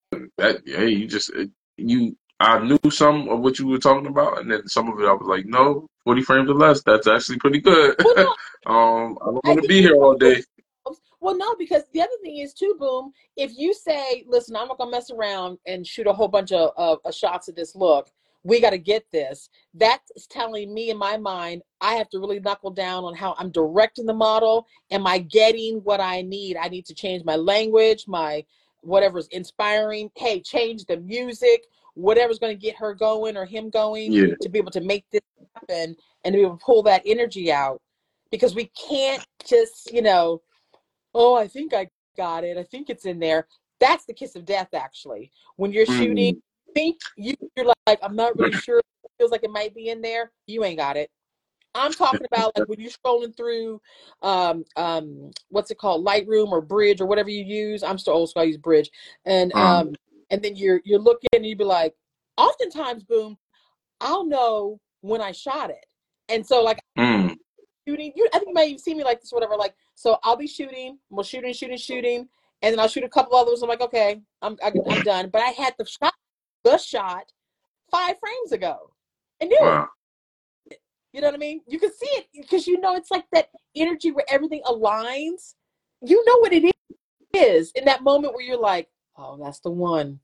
I knew some of what you were talking about, and then some of it I was like, no, 40 frames or less. That's actually pretty good. Well, no, I don't want to be here all day. Well, no, because the other thing is too, Boom, if you say, listen, I'm not going to mess around and shoot a whole bunch of shots of this look, we got to get this. That's telling me in my mind, I have to really knuckle down on how I'm directing the model. Am I getting what I need? I need to change my language, my whatever's inspiring. Hey, change the music, whatever's going to get her going or him going, Yeah. to be able to make this happen and to be able to pull that energy out. Because we can't just, oh, I think I got it. I think it's in there. That's the kiss of death, actually. When you're shooting, you're like, I'm not really sure. It feels like it might be in there. You ain't got it. I'm talking about like when you're scrolling through, what's it called, Lightroom or Bridge or whatever you use. I'm still old school. I use Bridge, and then you're looking and you'd be like, oftentimes, Boom, I'll know when I shot it, and so like. Shooting, I think you might even see me like this, whatever. Like, so I'll be shooting, we'll shooting, and then I'll shoot a couple others. I'm like, okay, I'm done. But I had the shot 5 frames ago. I knew it. You know what I mean? You can see it because it's like that energy where everything aligns. You know what it is in that moment where you're like, oh, that's the one.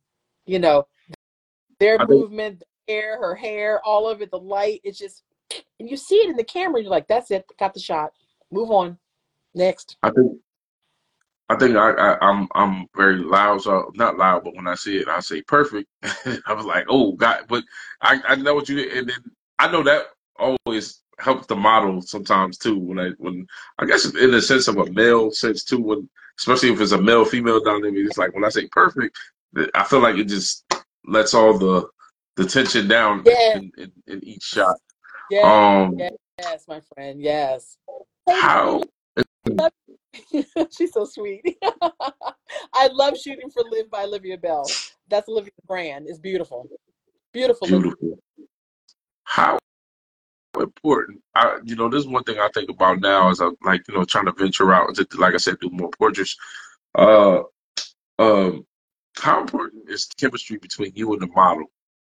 Their movement, her hair, all of it, the light. It's just. And you see it in the camera, you're like, that's it, got the shot. Move on. Next. I think I'm very loud, so not loud, but when I see it, I say perfect. I was like, oh God, but I know what you, and then I know that always helps the model sometimes too. When I guess in the sense of a male sense too, especially if it's a male female dynamic, it's like when I say perfect, I feel like it just lets all the tension down in each shot. Yes, my friend. Yes. How? She's so sweet. I love shooting for Live by Olivia Bell. That's Olivia's brand. It's beautiful. Beautiful. How important? This is one thing I think about now as I'm like, trying to venture out to, like I said, do more portraits. Uh, how important is chemistry between you and the model?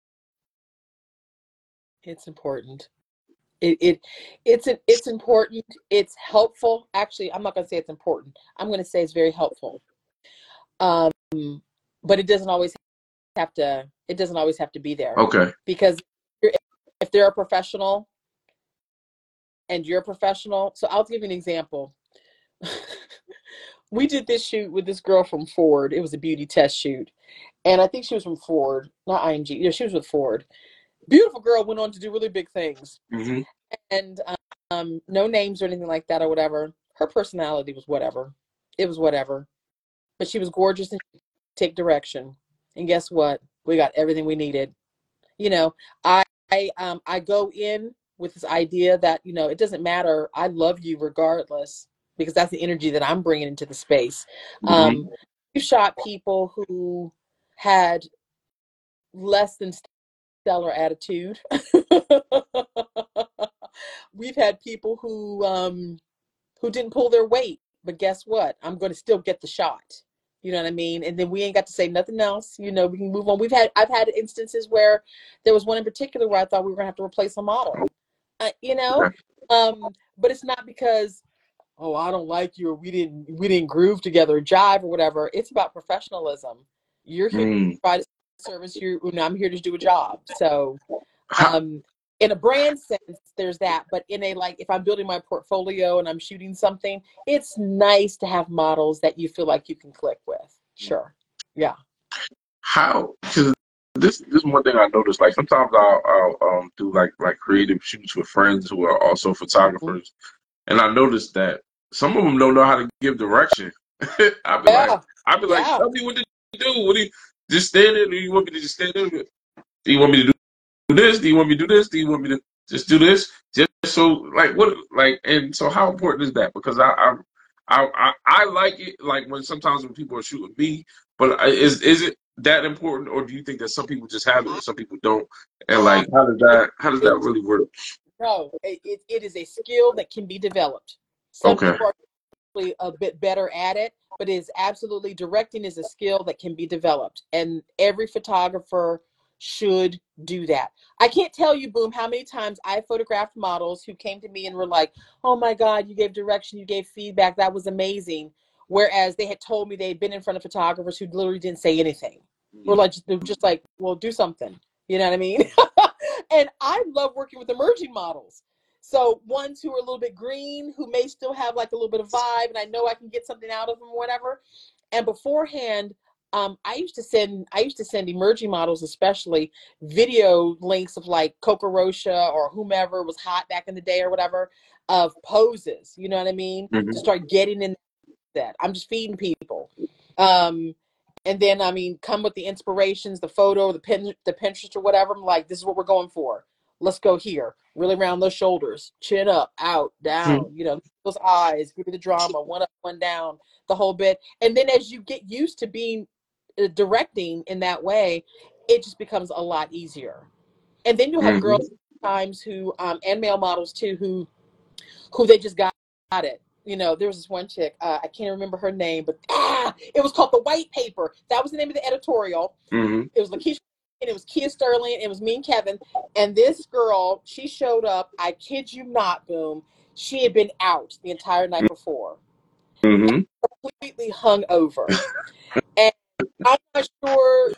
It's important. It's important. It's helpful. Actually, I'm not going to say it's important. I'm going to say it's very helpful. But it doesn't always have to. It doesn't always have to be there. Okay. Because if they're a professional, and you're a professional, so I'll give you an example. We did this shoot with this girl from Ford. It was a beauty test shoot, and I think she was from Ford, not ING. She was with Ford. Beautiful girl, went on to do really big things. Mm-hmm. And no names or anything like that or whatever. Her personality was whatever. It was whatever. But she was gorgeous and take direction. And guess what? We got everything we needed. I go in with this idea that, it doesn't matter. I love you regardless, because that's the energy that I'm bringing into the space. Mm-hmm. we've shot people who had less than stellar attitude. We've had people who didn't pull their weight, but guess what? I'm going to still get the shot. You know what I mean? And then we ain't got to say nothing else. You know, we can move on. I've had instances where there was one in particular where I thought we were going to have to replace a model. You know, but it's not because, oh, I don't like you, or we didn't groove together, or jive, or whatever. It's about professionalism. You're here to Mm. provide a service. I'm here to do a job. So, How, in a brand sense, there's that. But in a, like, if I'm building my portfolio and I'm shooting something, it's nice to have models that you feel like you can click with. Sure. Yeah. Cause this is one thing I noticed. Like sometimes I'll do like creative shoots with friends who are also photographers, and I noticed that some of them don't know how to give direction. I'd be like, Yeah. I'd be like, Yeah. tell me what to do. What do you just stand there? Do you want me to just stand there? Do you want me to do this? Do you want me to do this? Do you want me to just do this? Just so like what like and so how important is that? Because I like it like when sometimes when people are shooting me, but is it that important, or do you think that some people just have it and some people don't? And I, like how does that really work? no, it is a skill that can be developed. Some Okay. people are a bit better at it, but is absolutely, directing is a skill that can be developed, and every photographer should do that. I can't tell you, Boom, how many times I photographed models who came to me and were like, oh my God, you gave direction, you gave feedback, that was amazing. Whereas they had told me they had been in front of photographers who literally didn't say anything. We're like, they're just like, well, do something. You know what I mean? And I love working with emerging models. So ones who are a little bit green, who may still have like a little bit of vibe, and I know I can get something out of them or whatever. And beforehand, I used to send emerging models, especially, video links of like Coco Rocha or whomever was hot back in the day or whatever, of poses. You know what I mean? To Hmm. start getting in that. I'm just feeding people. Um, and then, I mean, come with the inspirations, the photo, the Pinterest or whatever. I'm like, this is what we're going for. Let's go here. Really round those shoulders, chin up, out, down. You know, those eyes. Give me the drama. One up, one down. The whole bit. And then as you get used to being directing in that way, it just becomes a lot easier. And then you'll have girls Hmm. times who, and male models too, who they just got it. You know, there was this one chick, I can't remember her name, but it was called The White Paper. That was the name of the editorial. Hmm. It was Lakeisha, and it was Kia Sterling, it was me and Kevin. And this girl, she showed up, I kid you not, Boom. She had been out the entire night before, Hmm. completely hung over. And I'm not sure,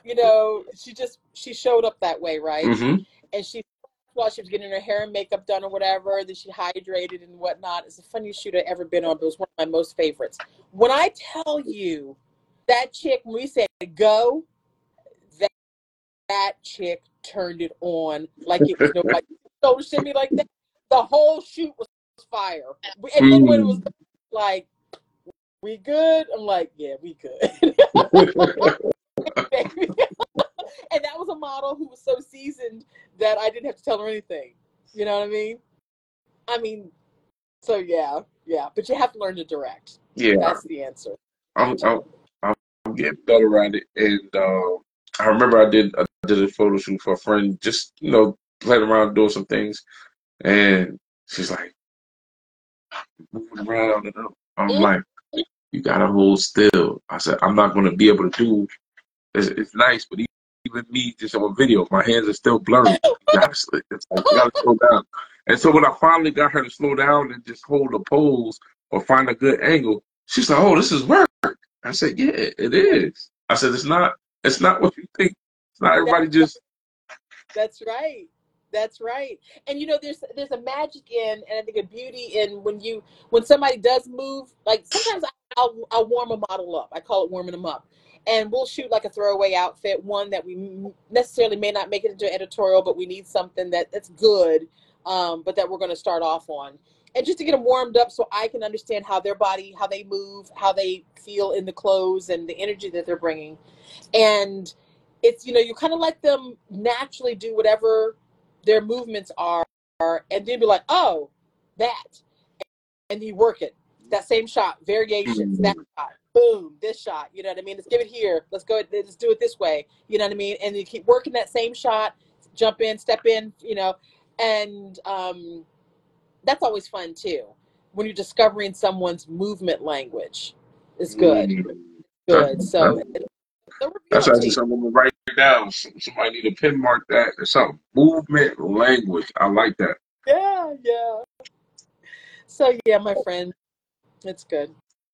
she showed up that way, right? Hmm. And she, while she was getting her hair and makeup done or whatever, then she hydrated and whatnot. It's the funniest shoot I've ever been on, but it was one of my most favorites. When I tell you that chick, when we said go, that, that chick turned it on like it was nobody. Shoulder shimmy like that. The whole shoot was fire. And then when it was like, we good? I'm like, yeah, we good. And that was a model who was so seasoned that I didn't have to tell her anything. You know what I mean? I mean, so yeah, yeah. But you have to learn to direct. Yeah, That's the answer. I'm, I'm I'm getting better at it, and I remember I did a photo shoot for a friend, just playing around doing some things, and she's like moving around, and I'm Mm. like, you gotta hold still. I said, I'm not gonna be able to do. It's nice, but even me just on video, my hands are still blurry. You gotta slow down. And so when I finally got her to slow down and just hold a pose or find a good angle, she's like, "Oh, this is work." I said, "Yeah, it is." I said, "It's not what you think. It's not That, everybody just." that's right. That's right. And there's a magic in, and I think a beauty in, when somebody does move. Like sometimes I'll warm a model up. I call it warming them up, and we'll shoot like a throwaway outfit, one that we necessarily may not make it into editorial, but we need something that's good, but that we're going to start off on, and just to get them warmed up so I can understand how their body, how they move, how they feel in the clothes, and the energy that they're bringing. And it's, you kind of let them naturally do whatever their movements are, and then be like, oh, that, and you work it, that same shot, variations, that Mhm. shot. boom, this shot. You know what I mean? Let's give it here. Let's go. Let's do it this way. You know what I mean? And you keep working that same shot, jump in, step in. And that's always fun too. When you're discovering someone's movement language, it's good. Mm. Good. So they'll reveal That's it to actually you. something I'm gonna write down. Somebody need to pin mark that or something. Movement language. I like that. Yeah, yeah. So yeah, my friend, it's good.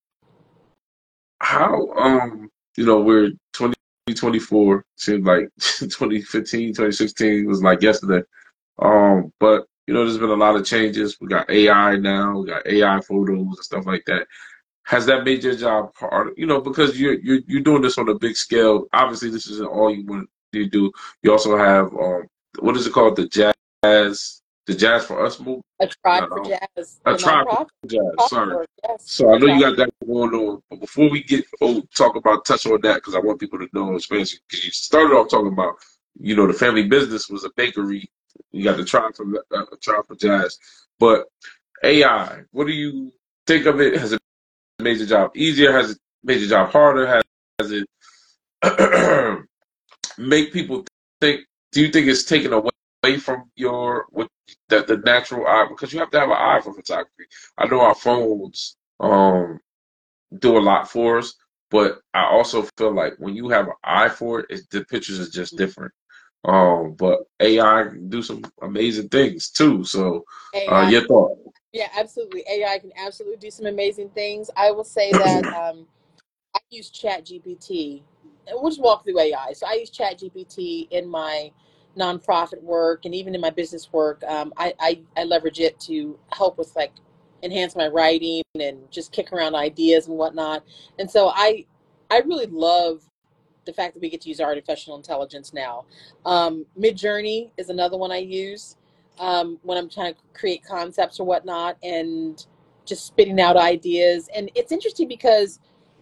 How we're 2024, seems like 2015, 2016 was like yesterday. But there's been a lot of changes. We got AI now, we got AI photos and stuff like that. Has that made your job harder? Because you're doing this on a big scale. Obviously, this isn't all you want to do. You also have what is it called? The Jazz for Us movement. A Tribe for Uh, Jazz, a the tribe for nonprofit. Jazz. Profit Sorry. work, yes. So I know you Tribe. got that going on. But before we touch on that, because I want people to know, especially because you started off talking about, the family business was a bakery. You got the tribe for Jazz, but AI. What do you think of it? Has it made your job easier? Has it made your job harder? Has it make people think? Do you think it's taken away from the natural eye? Because you have to have an eye for photography. I know our phones do a lot for us, but I also feel like when you have an eye for it, the pictures are just different. But AI can do some amazing things too. So, AI. your thought? Yeah, absolutely. AI can absolutely do some amazing things. I will say that I use Chat GPT. And we'll just walk through AI. So I use Chat GPT in my nonprofit work and even in my business work. I leverage it to help with like enhance my writing and just kick around ideas and whatnot. And so I really love the fact that we get to use artificial intelligence now. Midjourney is another one I use when I'm trying to create concepts or whatnot, and just spitting out ideas. And it's interesting because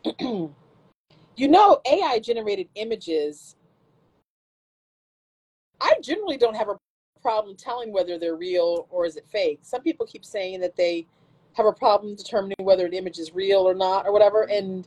AI generated images. I generally don't have a problem telling whether they're real or is it fake. Some people keep saying that they have a problem determining whether an image is real or not or whatever. And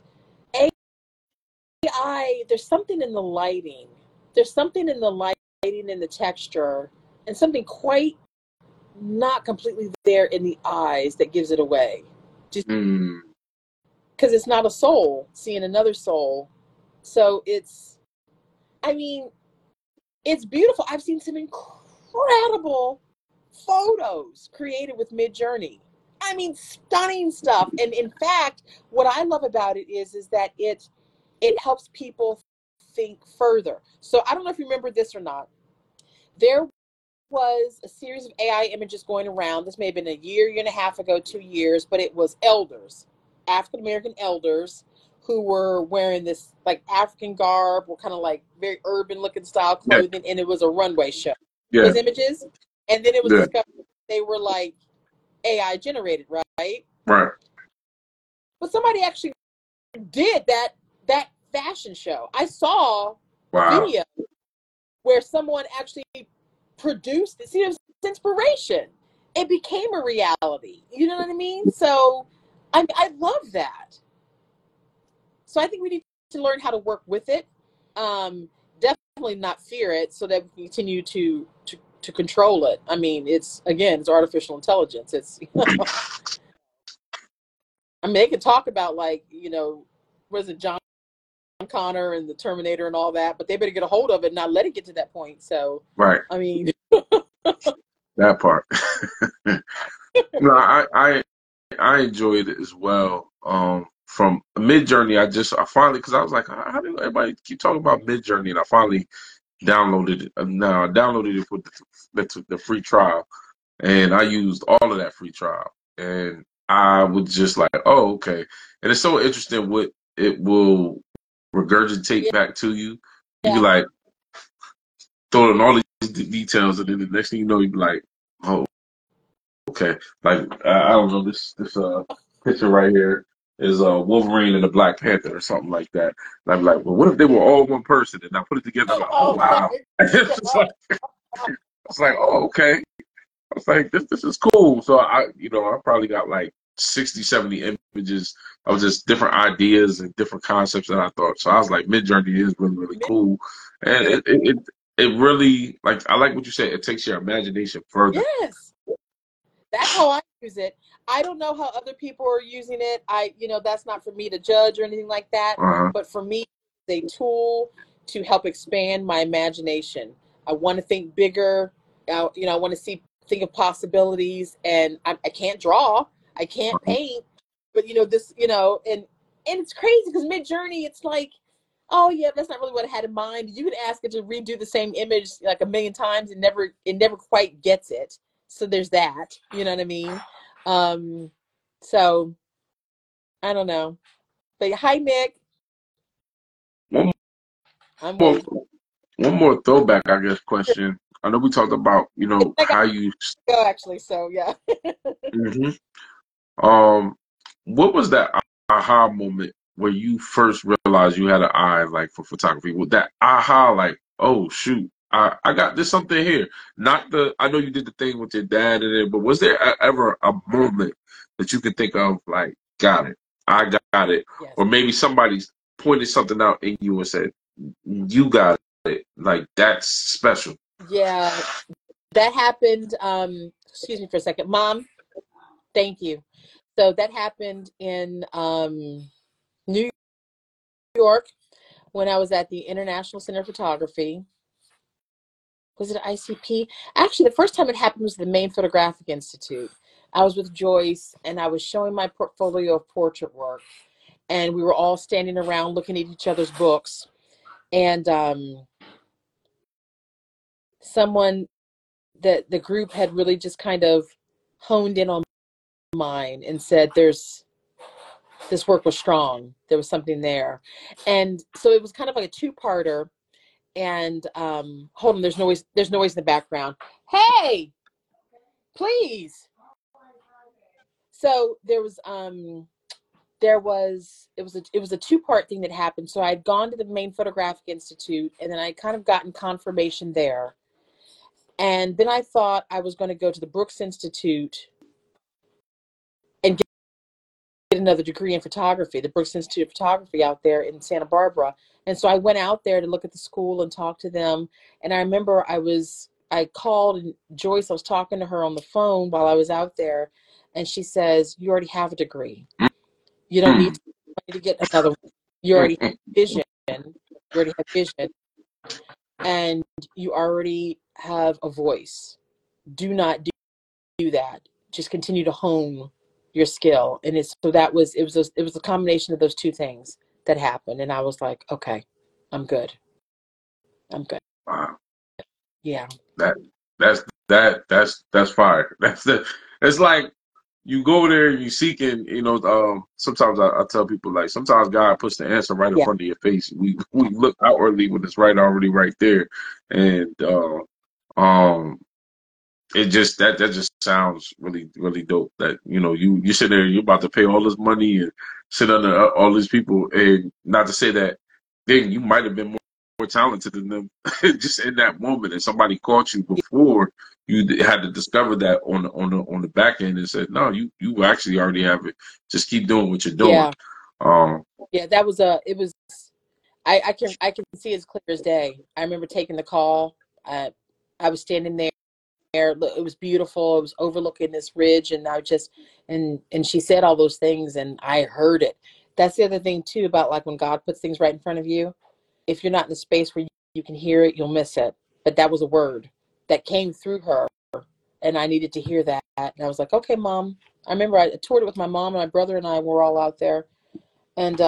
there's something in the lighting. There's something in the lighting and the texture, and something quite not completely there in the eyes that gives it away. Just Mm, because it's not a soul seeing another soul. So I mean, it's beautiful. I've seen some incredible photos created with Midjourney. I mean, stunning stuff. And in fact, what I love about it is that it helps people think further. So I don't know if you remember this or not. There was a series of AI images going around. This may have been a year and a half ago, 2 years, but it was elders, African American elders, who were wearing this like African garb or kind of like very urban looking style yeah, clothing, and it was a runway show. yeah, Those images, and then it was yeah, discovered they were like AI generated, right? right. But somebody actually did that fashion show. I saw a Wow. video where someone actually produced it. See, it was inspiration. It became a reality. You know what I mean? So I love that. So I think we need to learn how to work with it. Definitely not fear it, so that we continue to control it. I mean, it's artificial intelligence. It's I mean, they can talk about like was it John Connor and the Terminator and all that, but they better get a hold of it and not let it get to that point. So, Right. I mean, That part. No, I enjoyed it as well. From Mid-Journey, I finally, because I was like, how do everybody keep talking about Mid-Journey? And I finally downloaded it. Now I downloaded it with the free trial, and I used all of that free trial, and I was just like, oh, okay. And it's so interesting what it will regurgitate back to you. You be yeah. like throwing all these details, and then the next thing you know, you be like, oh, okay. Like I don't know, this picture right here is Wolverine and the Black Panther or something like that. And I'm like, well, what if they were all one person? And I put it together, I'm like, oh Oh my wow. It's like, oh, okay. I was like, this is cool. So I probably got like 60, 70 images of just different ideas and different concepts that I thought. So I was like, Midjourney is really, really cool. And it really, like, I like what you said. It takes your imagination further. Yes. That's how I use it. I don't know how other people are using it. That's not for me to judge or anything like that. Uh-huh. But for me, it's a tool to help expand my imagination. I want to think bigger. I want to think of possibilities, and I can't draw. I can't paint. But and it's crazy because Midjourney, it's like, oh yeah, that's not really what I had in mind. You could ask it to redo the same image like a million times, and never quite gets it. So there's that. You know what I mean? So I don't know. But hi, Nick. One I'm more, waiting. one more throwback, I guess, question. I know we talked about, I got how you. to go actually. So yeah. Mhm. Um, what was that aha moment where you first realized you had an eye like for photography? With that aha, like, oh shoot, I got this something here. Not the I know you did the thing with your dad and it, but was there ever a moment that you can think of like, got it, I got it, Yes. or maybe somebody's pointed something out in you and said, you got it, like that's special. Yeah. That happened. Excuse me for a second, Mom. Thank you. So that happened in New York when I was at the International Center of Photography. Was it ICP? Actually, the first time it happened was the Maine Photographic Institute. I was with Joyce and I was showing my portfolio of portrait work, and we were all standing around looking at each other's books. And someone that the group had really just kind of honed in on mine and said, this work was strong. There was something there. And so it was kind of like a two-parter. And hold on, there's noise in the background. Hey, please. So it was a two-part thing that happened. So I'd gone to the Maine Photographic Institute, and then I kind of gotten confirmation there. And then I thought I was going to go to the Brooks Institute and get another degree in photography, the Brooks Institute of Photography out there in Santa Barbara. And so I went out there to look at the school and talk to them. And I remember I called, and Joyce, I was talking to her on the phone while I was out there, and she says, "You already have a degree. You don't need to get another one. You already have vision. You already have vision, and you already have a voice. Do not do that. Just continue to hone your skill." And it was a combination of those two things that happened, and I was like, okay, I'm good. I'm good. Wow. Yeah. That that's fire. It's like you go there, you seek, and sometimes I tell people like sometimes God puts the answer right in Yeah. front of your face. We look outwardly when it's already right there, and um it just that just sounds really really dope. That you sit there, you're about to pay all this money and sit under all these people, and not to say that then you might have been more talented than them just in that moment, and somebody caught you before you had to discover that on the back end and said, no, you actually already have it. Just keep doing what you're doing. Yeah. Um, Yeah. It was, I can see it as clear as day. I remember taking the call. I was standing there. It was beautiful. It was overlooking this ridge, and and she said all those things, and I heard it. That's the other thing too about like when God puts things right in front of you. If you're not in the space where you can hear it, you'll miss it. But that was a word that came through her, and I needed to hear that. And I was like, okay, Mom. I remember I toured it with my mom and my brother and I were all out there, and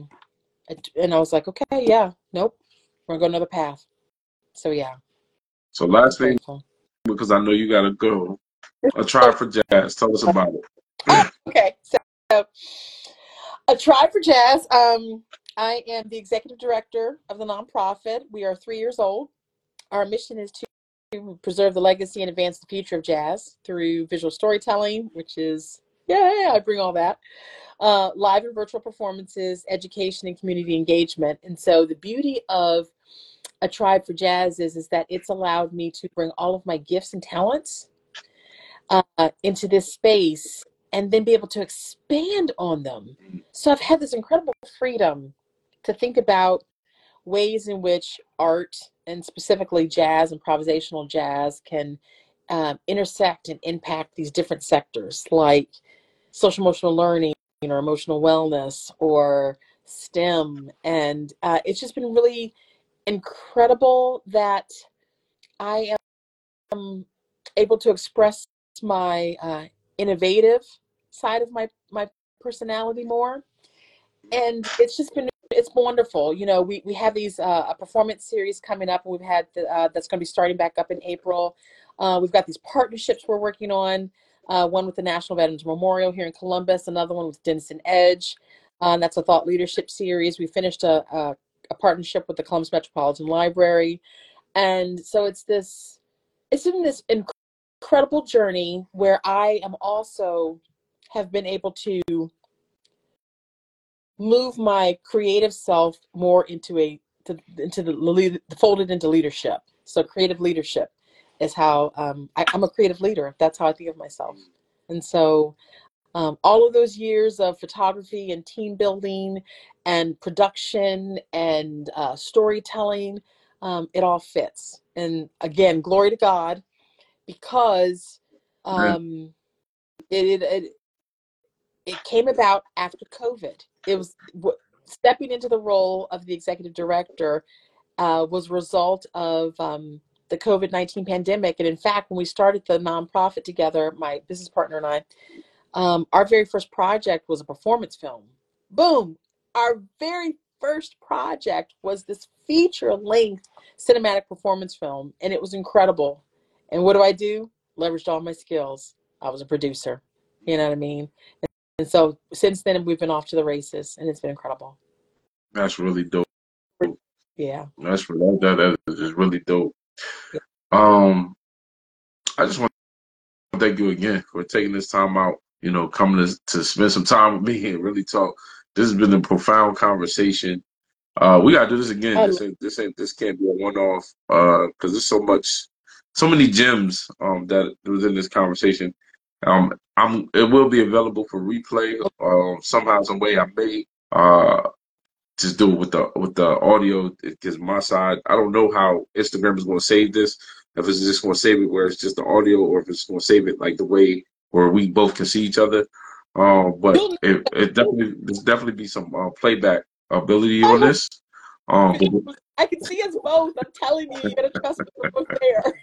I was like, okay, yeah, nope, we're gonna go another path. So yeah, so I'm last thing, grateful. because I know you gotta go. A try for jazz. Tell us about Oh, it. okay. So a Tribe for Jazz. I am the executive director of the nonprofit. We are 3 years old. Our mission is to preserve the legacy and advance the future of jazz through visual storytelling, which is, yeah, I bring all that. Live and virtual performances, education, and community engagement. And so the beauty of A Tribe for Jazz is that it's allowed me to bring all of my gifts and talents into this space and then be able to expand on them. So I've had this incredible freedom to think about ways in which art, and specifically jazz, improvisational jazz, can intersect and impact these different sectors like social emotional learning or emotional wellness or STEM. And it's just been really incredible that I am able to express my innovative side of my personality more. And it's wonderful. You know, we have these a performance series coming up, and we've had that's going to be starting back up in April. We've got these partnerships we're working on. One with the National Veterans Memorial here in Columbus, another one with Denison Edge. That's a thought leadership series. We finished a partnership with the Columbus Metropolitan Library, and so it's been this incredible journey where I am also have been able to move my creative self more into folded into leadership. So creative leadership is how I'm a creative leader. That's how I think of myself. And so all of those years of photography and team building and production and storytelling, it all fits. And again, glory to God, because Man, it it came about after COVID. It was stepping into the role of the executive director was a result of the COVID-19 pandemic. And in fact, when we started the nonprofit together, my business partner and I, our very first project was a performance film. Boom! Our very first project was this feature-length cinematic performance film, and it was incredible. And what do? Leveraged all my skills. I was a producer. You know what I mean? And so since then, we've been off to the races, and it's been incredible. that's really dope. Yeah. That is really dope. Yeah. Um, I just want to thank you again for taking this time out, coming to spend some time with me and really talk. This has been a profound conversation. We gotta do this again. I love This can't be a one off. Because there's so many gems that was in this conversation. It will be available for replay. Somehow, some way, I may just do it with the audio, because my side, I don't know how Instagram is going to save this. If it's just going to save it where it's just the audio, or if it's going to save it like the way where we both can see each other. But it. there's definitely be some playback ability I on hope this. Um, I can see us both. I'm telling you, you gotta trust me. We're both there.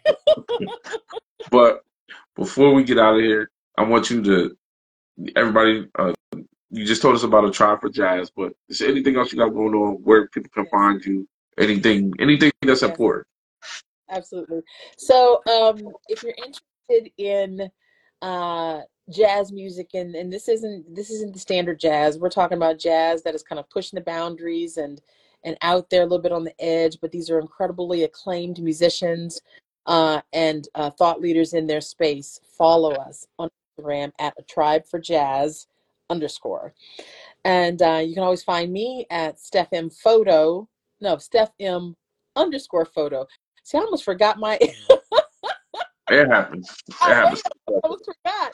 but before we get out of here, I want everybody, you just told us about a try for jazz, but is there anything else you got going on where people can Yes. find you? Anything that's Yes. important? Absolutely. So, if you're interested in uh, jazz music, and this isn't the standard jazz. We're talking about jazz that is kind of pushing the boundaries and out there a little bit on the edge. But these are incredibly acclaimed musicians and thought leaders in their space. Follow us on Instagram at a tribe for jazz _ and you can always find me at Steph M Photo. No, Steph M _photo. See, I almost forgot my. It happens. It I know, happens. I almost forgot.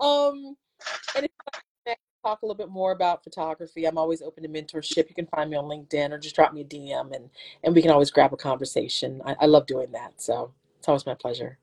And if you want to talk a little bit more about photography, I'm always open to mentorship. You can find me on LinkedIn or just drop me a DM, and we can always grab a conversation. I love doing that, so it's always my pleasure.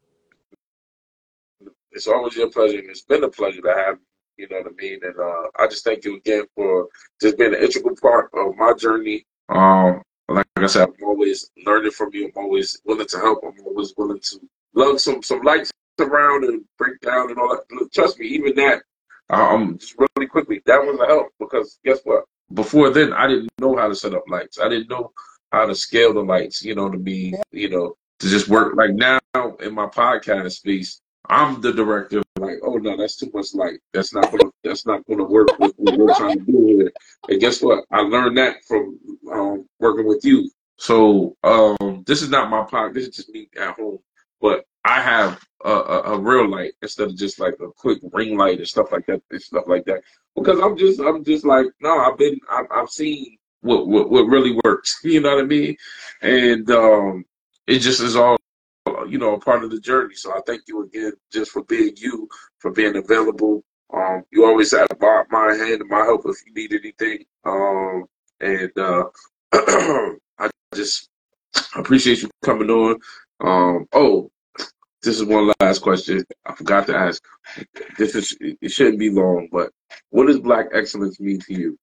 It's always your pleasure, and it's been a pleasure to have you. You know what I mean? And I just thank you again for just being an integral part of my journey. Like I said, I'm always learning from you. I'm always willing to help. I'm always willing to love some lights around and break down and all that. Look, trust me, even that. Just really quickly, that was a help, because guess what? Before then, I didn't know how to set up lights. I didn't know how to scale the lights. You know what I mean? Yeah. To just work. Like now in my podcast space, I'm the director. Like, oh no, that's too much light. That's not gonna work with what we're Right. trying to do here. And guess what? I learned that from working with you. So this is not my podcast. This is just me at home. But I have a real light instead of just like a quick ring light and stuff like that. And stuff like that. Because I'm just like, no, I've seen what really works. You know what I mean? And it just is all, a part of the journey. So I thank you again just for being you, for being available. You always have my hand and my help if you need anything. And I just appreciate you coming on. Oh, this is one last question I forgot to ask. It shouldn't be long, but what does Black excellence mean to you?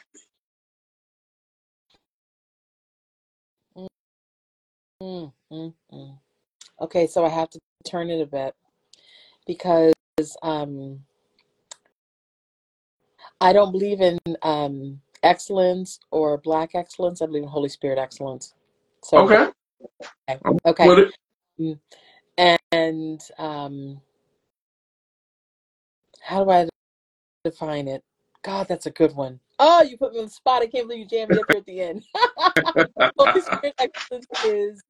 Mm, mm, mm. Okay, so I have to turn it a bit because um, I don't believe in excellence or Black excellence. I believe in Holy Spirit excellence. So, Okay, okay, I'm okay. with it. Mm, and how do I define it? God, that's a good one. Oh, you put me on the spot. I can't believe you jammed me up here at the end. Holy Spirit excellence is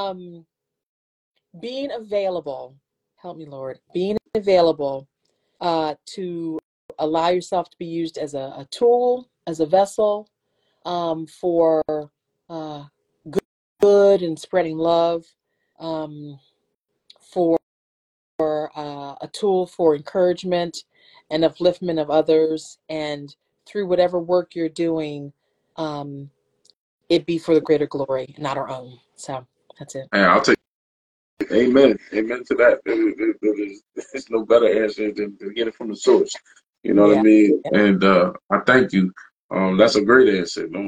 being available. Help me, Lord. Being available to allow yourself to be used as a tool, as a vessel for uh, good and spreading love, um, for a tool for encouragement and upliftment of others, and through whatever work you're doing, um, it be for the greater glory, not our own. So that's it. And I'll take amen. Amen to that. There's no better answer than to get it from the source. You know what I Yeah. mean? And I thank you. That's a great answer. No